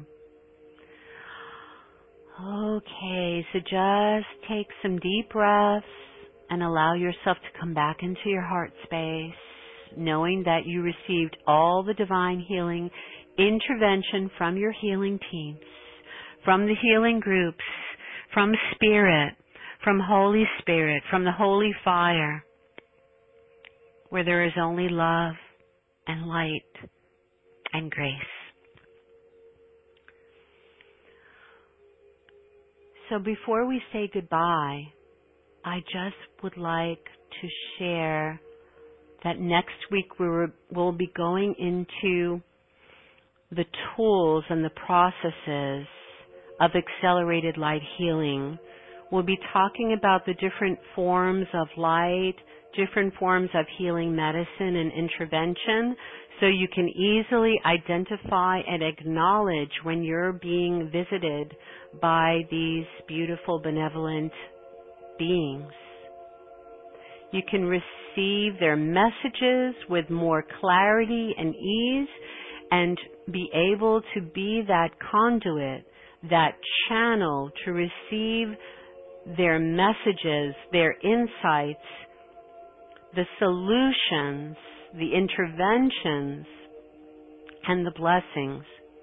Okay, so just take some deep breaths and allow yourself to come back into your heart space, knowing that you received all the divine healing intervention from your healing teams, from the healing groups, from Spirit, from Holy Spirit, from the Holy Fire, where there is only love and light and grace. So before we say goodbye, I just would like to share that next week we were, we'll be going into the tools and the processes of accelerated light healing. We'll be talking about the different forms of light, different forms of healing medicine and intervention, so you can easily identify and acknowledge when you're being visited by these beautiful, benevolent beings. You can receive their messages with more clarity and ease and be able to be that conduit, that channel to receive their messages, their insights, the solutions, the interventions, and the blessings.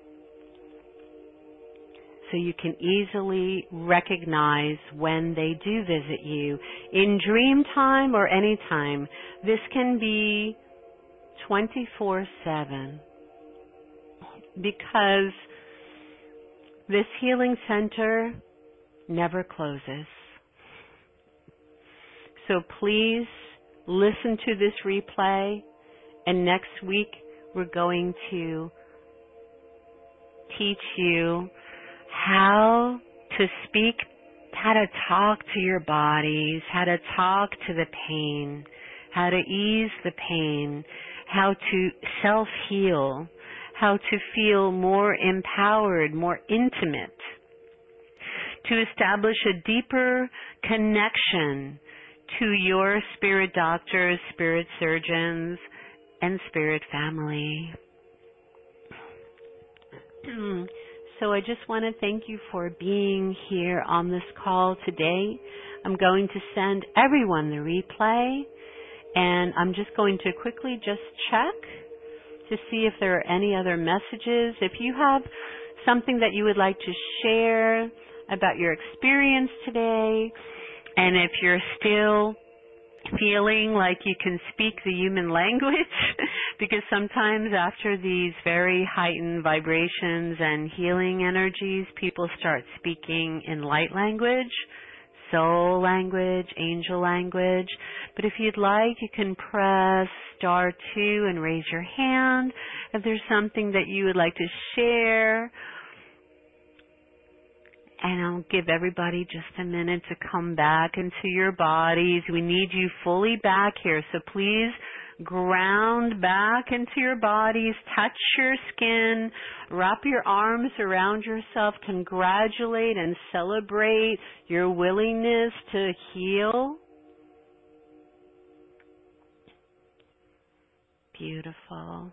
So you can easily recognize when they do visit you in dream time or any time. This can be twenty-four seven because this healing center never closes. So please listen to this replay, and next week we're going to teach you how to speak, how to talk to your bodies, how to talk to the pain, how to ease the pain, how to self-heal, how to feel more empowered, more intimate, to establish a deeper connection to your spirit doctors, spirit surgeons, and spirit family. So I just want to thank you for being here on this call today. I'm going to send everyone the replay, and I'm just going to quickly just check to see if there are any other messages. If you have something that you would like to share about your experience today, and if you're still feeling like you can speak the human language, because sometimes after these very heightened vibrations and healing energies, people start speaking in light language, soul language, angel language. But if you'd like, you can press star two and raise your hand if there's something that you would like to share. And I'll give everybody just a minute to come back into your bodies. We need you fully back here, so please ground back into your bodies, touch your skin, wrap your arms around yourself, congratulate and celebrate your willingness to heal. Beautiful.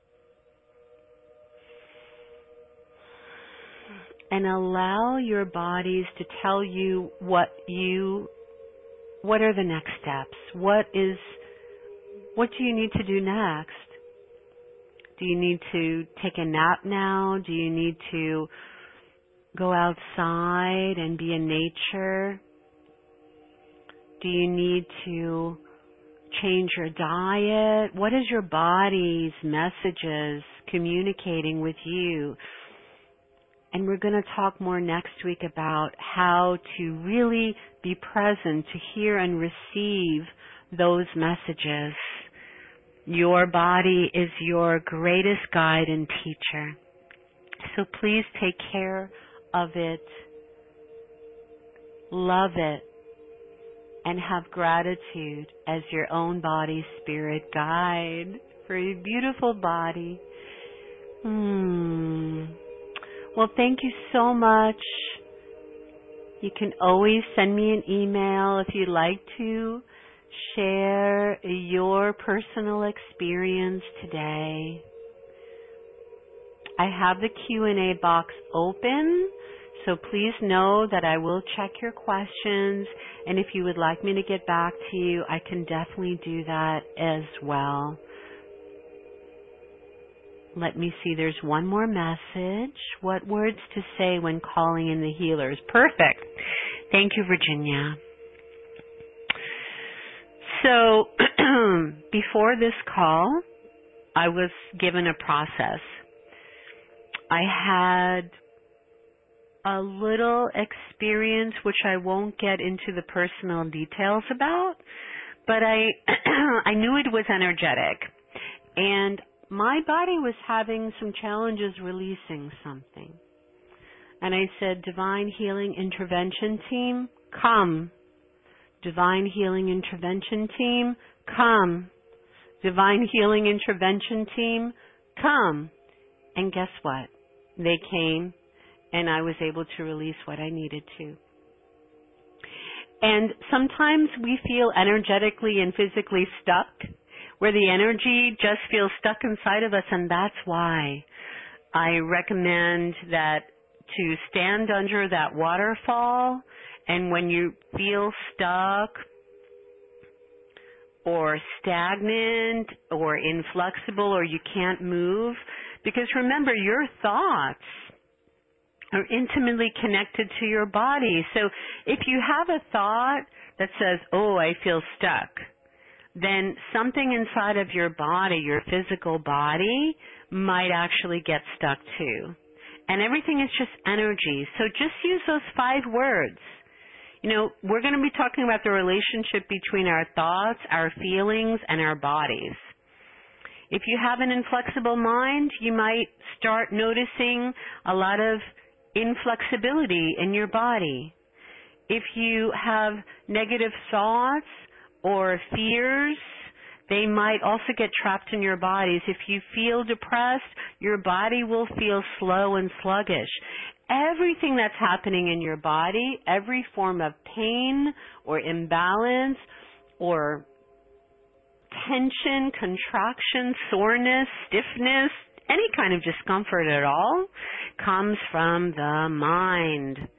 And allow your bodies to tell you what you, what are the next steps? What is, what do you need to do next? Do you need to take a nap now? Do you need to go outside and be in nature? Do you need to change your diet? What is your body's messages communicating with you? And we're going to talk more next week about how to really be present to hear and receive those messages. Your body is your greatest guide and teacher. So please take care of it, love it, and have gratitude as your own body spirit guide for your beautiful body. Hmm. Well, thank you so much. You can always send me an email if you'd like to share your personal experience today. I have the Q and A box open, so please know that I will check your questions, and if you would like me to get back to you, I can definitely do that as well. Let me see, there's one more message. What words to say when calling in the healers? Perfect. Thank you, Virginia. So, before this call, I was given a process. I had a little experience, which I won't get into the personal details about, but I I knew it was energetic, and my body was having some challenges releasing something. And I said, Divine Healing Intervention Team, come. Divine Healing Intervention Team, come. Divine Healing Intervention Team, come. And guess what? They came, and I was able to release what I needed to. And sometimes we feel energetically and physically stuck, where the energy just feels stuck inside of us, and that's why I recommend that to stand under that waterfall, and when you feel stuck or stagnant or inflexible or you can't move, because remember, your thoughts are intimately connected to your body. So if you have a thought that says, oh, I feel stuck, then something inside of your body, your physical body, might actually get stuck too. And everything is just energy. So just use those five words. You know, we're going to be talking about the relationship between our thoughts, our feelings, and our bodies. If you have an inflexible mind, you might start noticing a lot of inflexibility in your body. If you have negative thoughts or fears, they might also get trapped in your bodies. If you feel depressed, your body will feel slow and sluggish. Everything that's happening in your body, every form of pain or imbalance or tension, contraction, soreness, stiffness, any kind of discomfort at all, comes from the mind.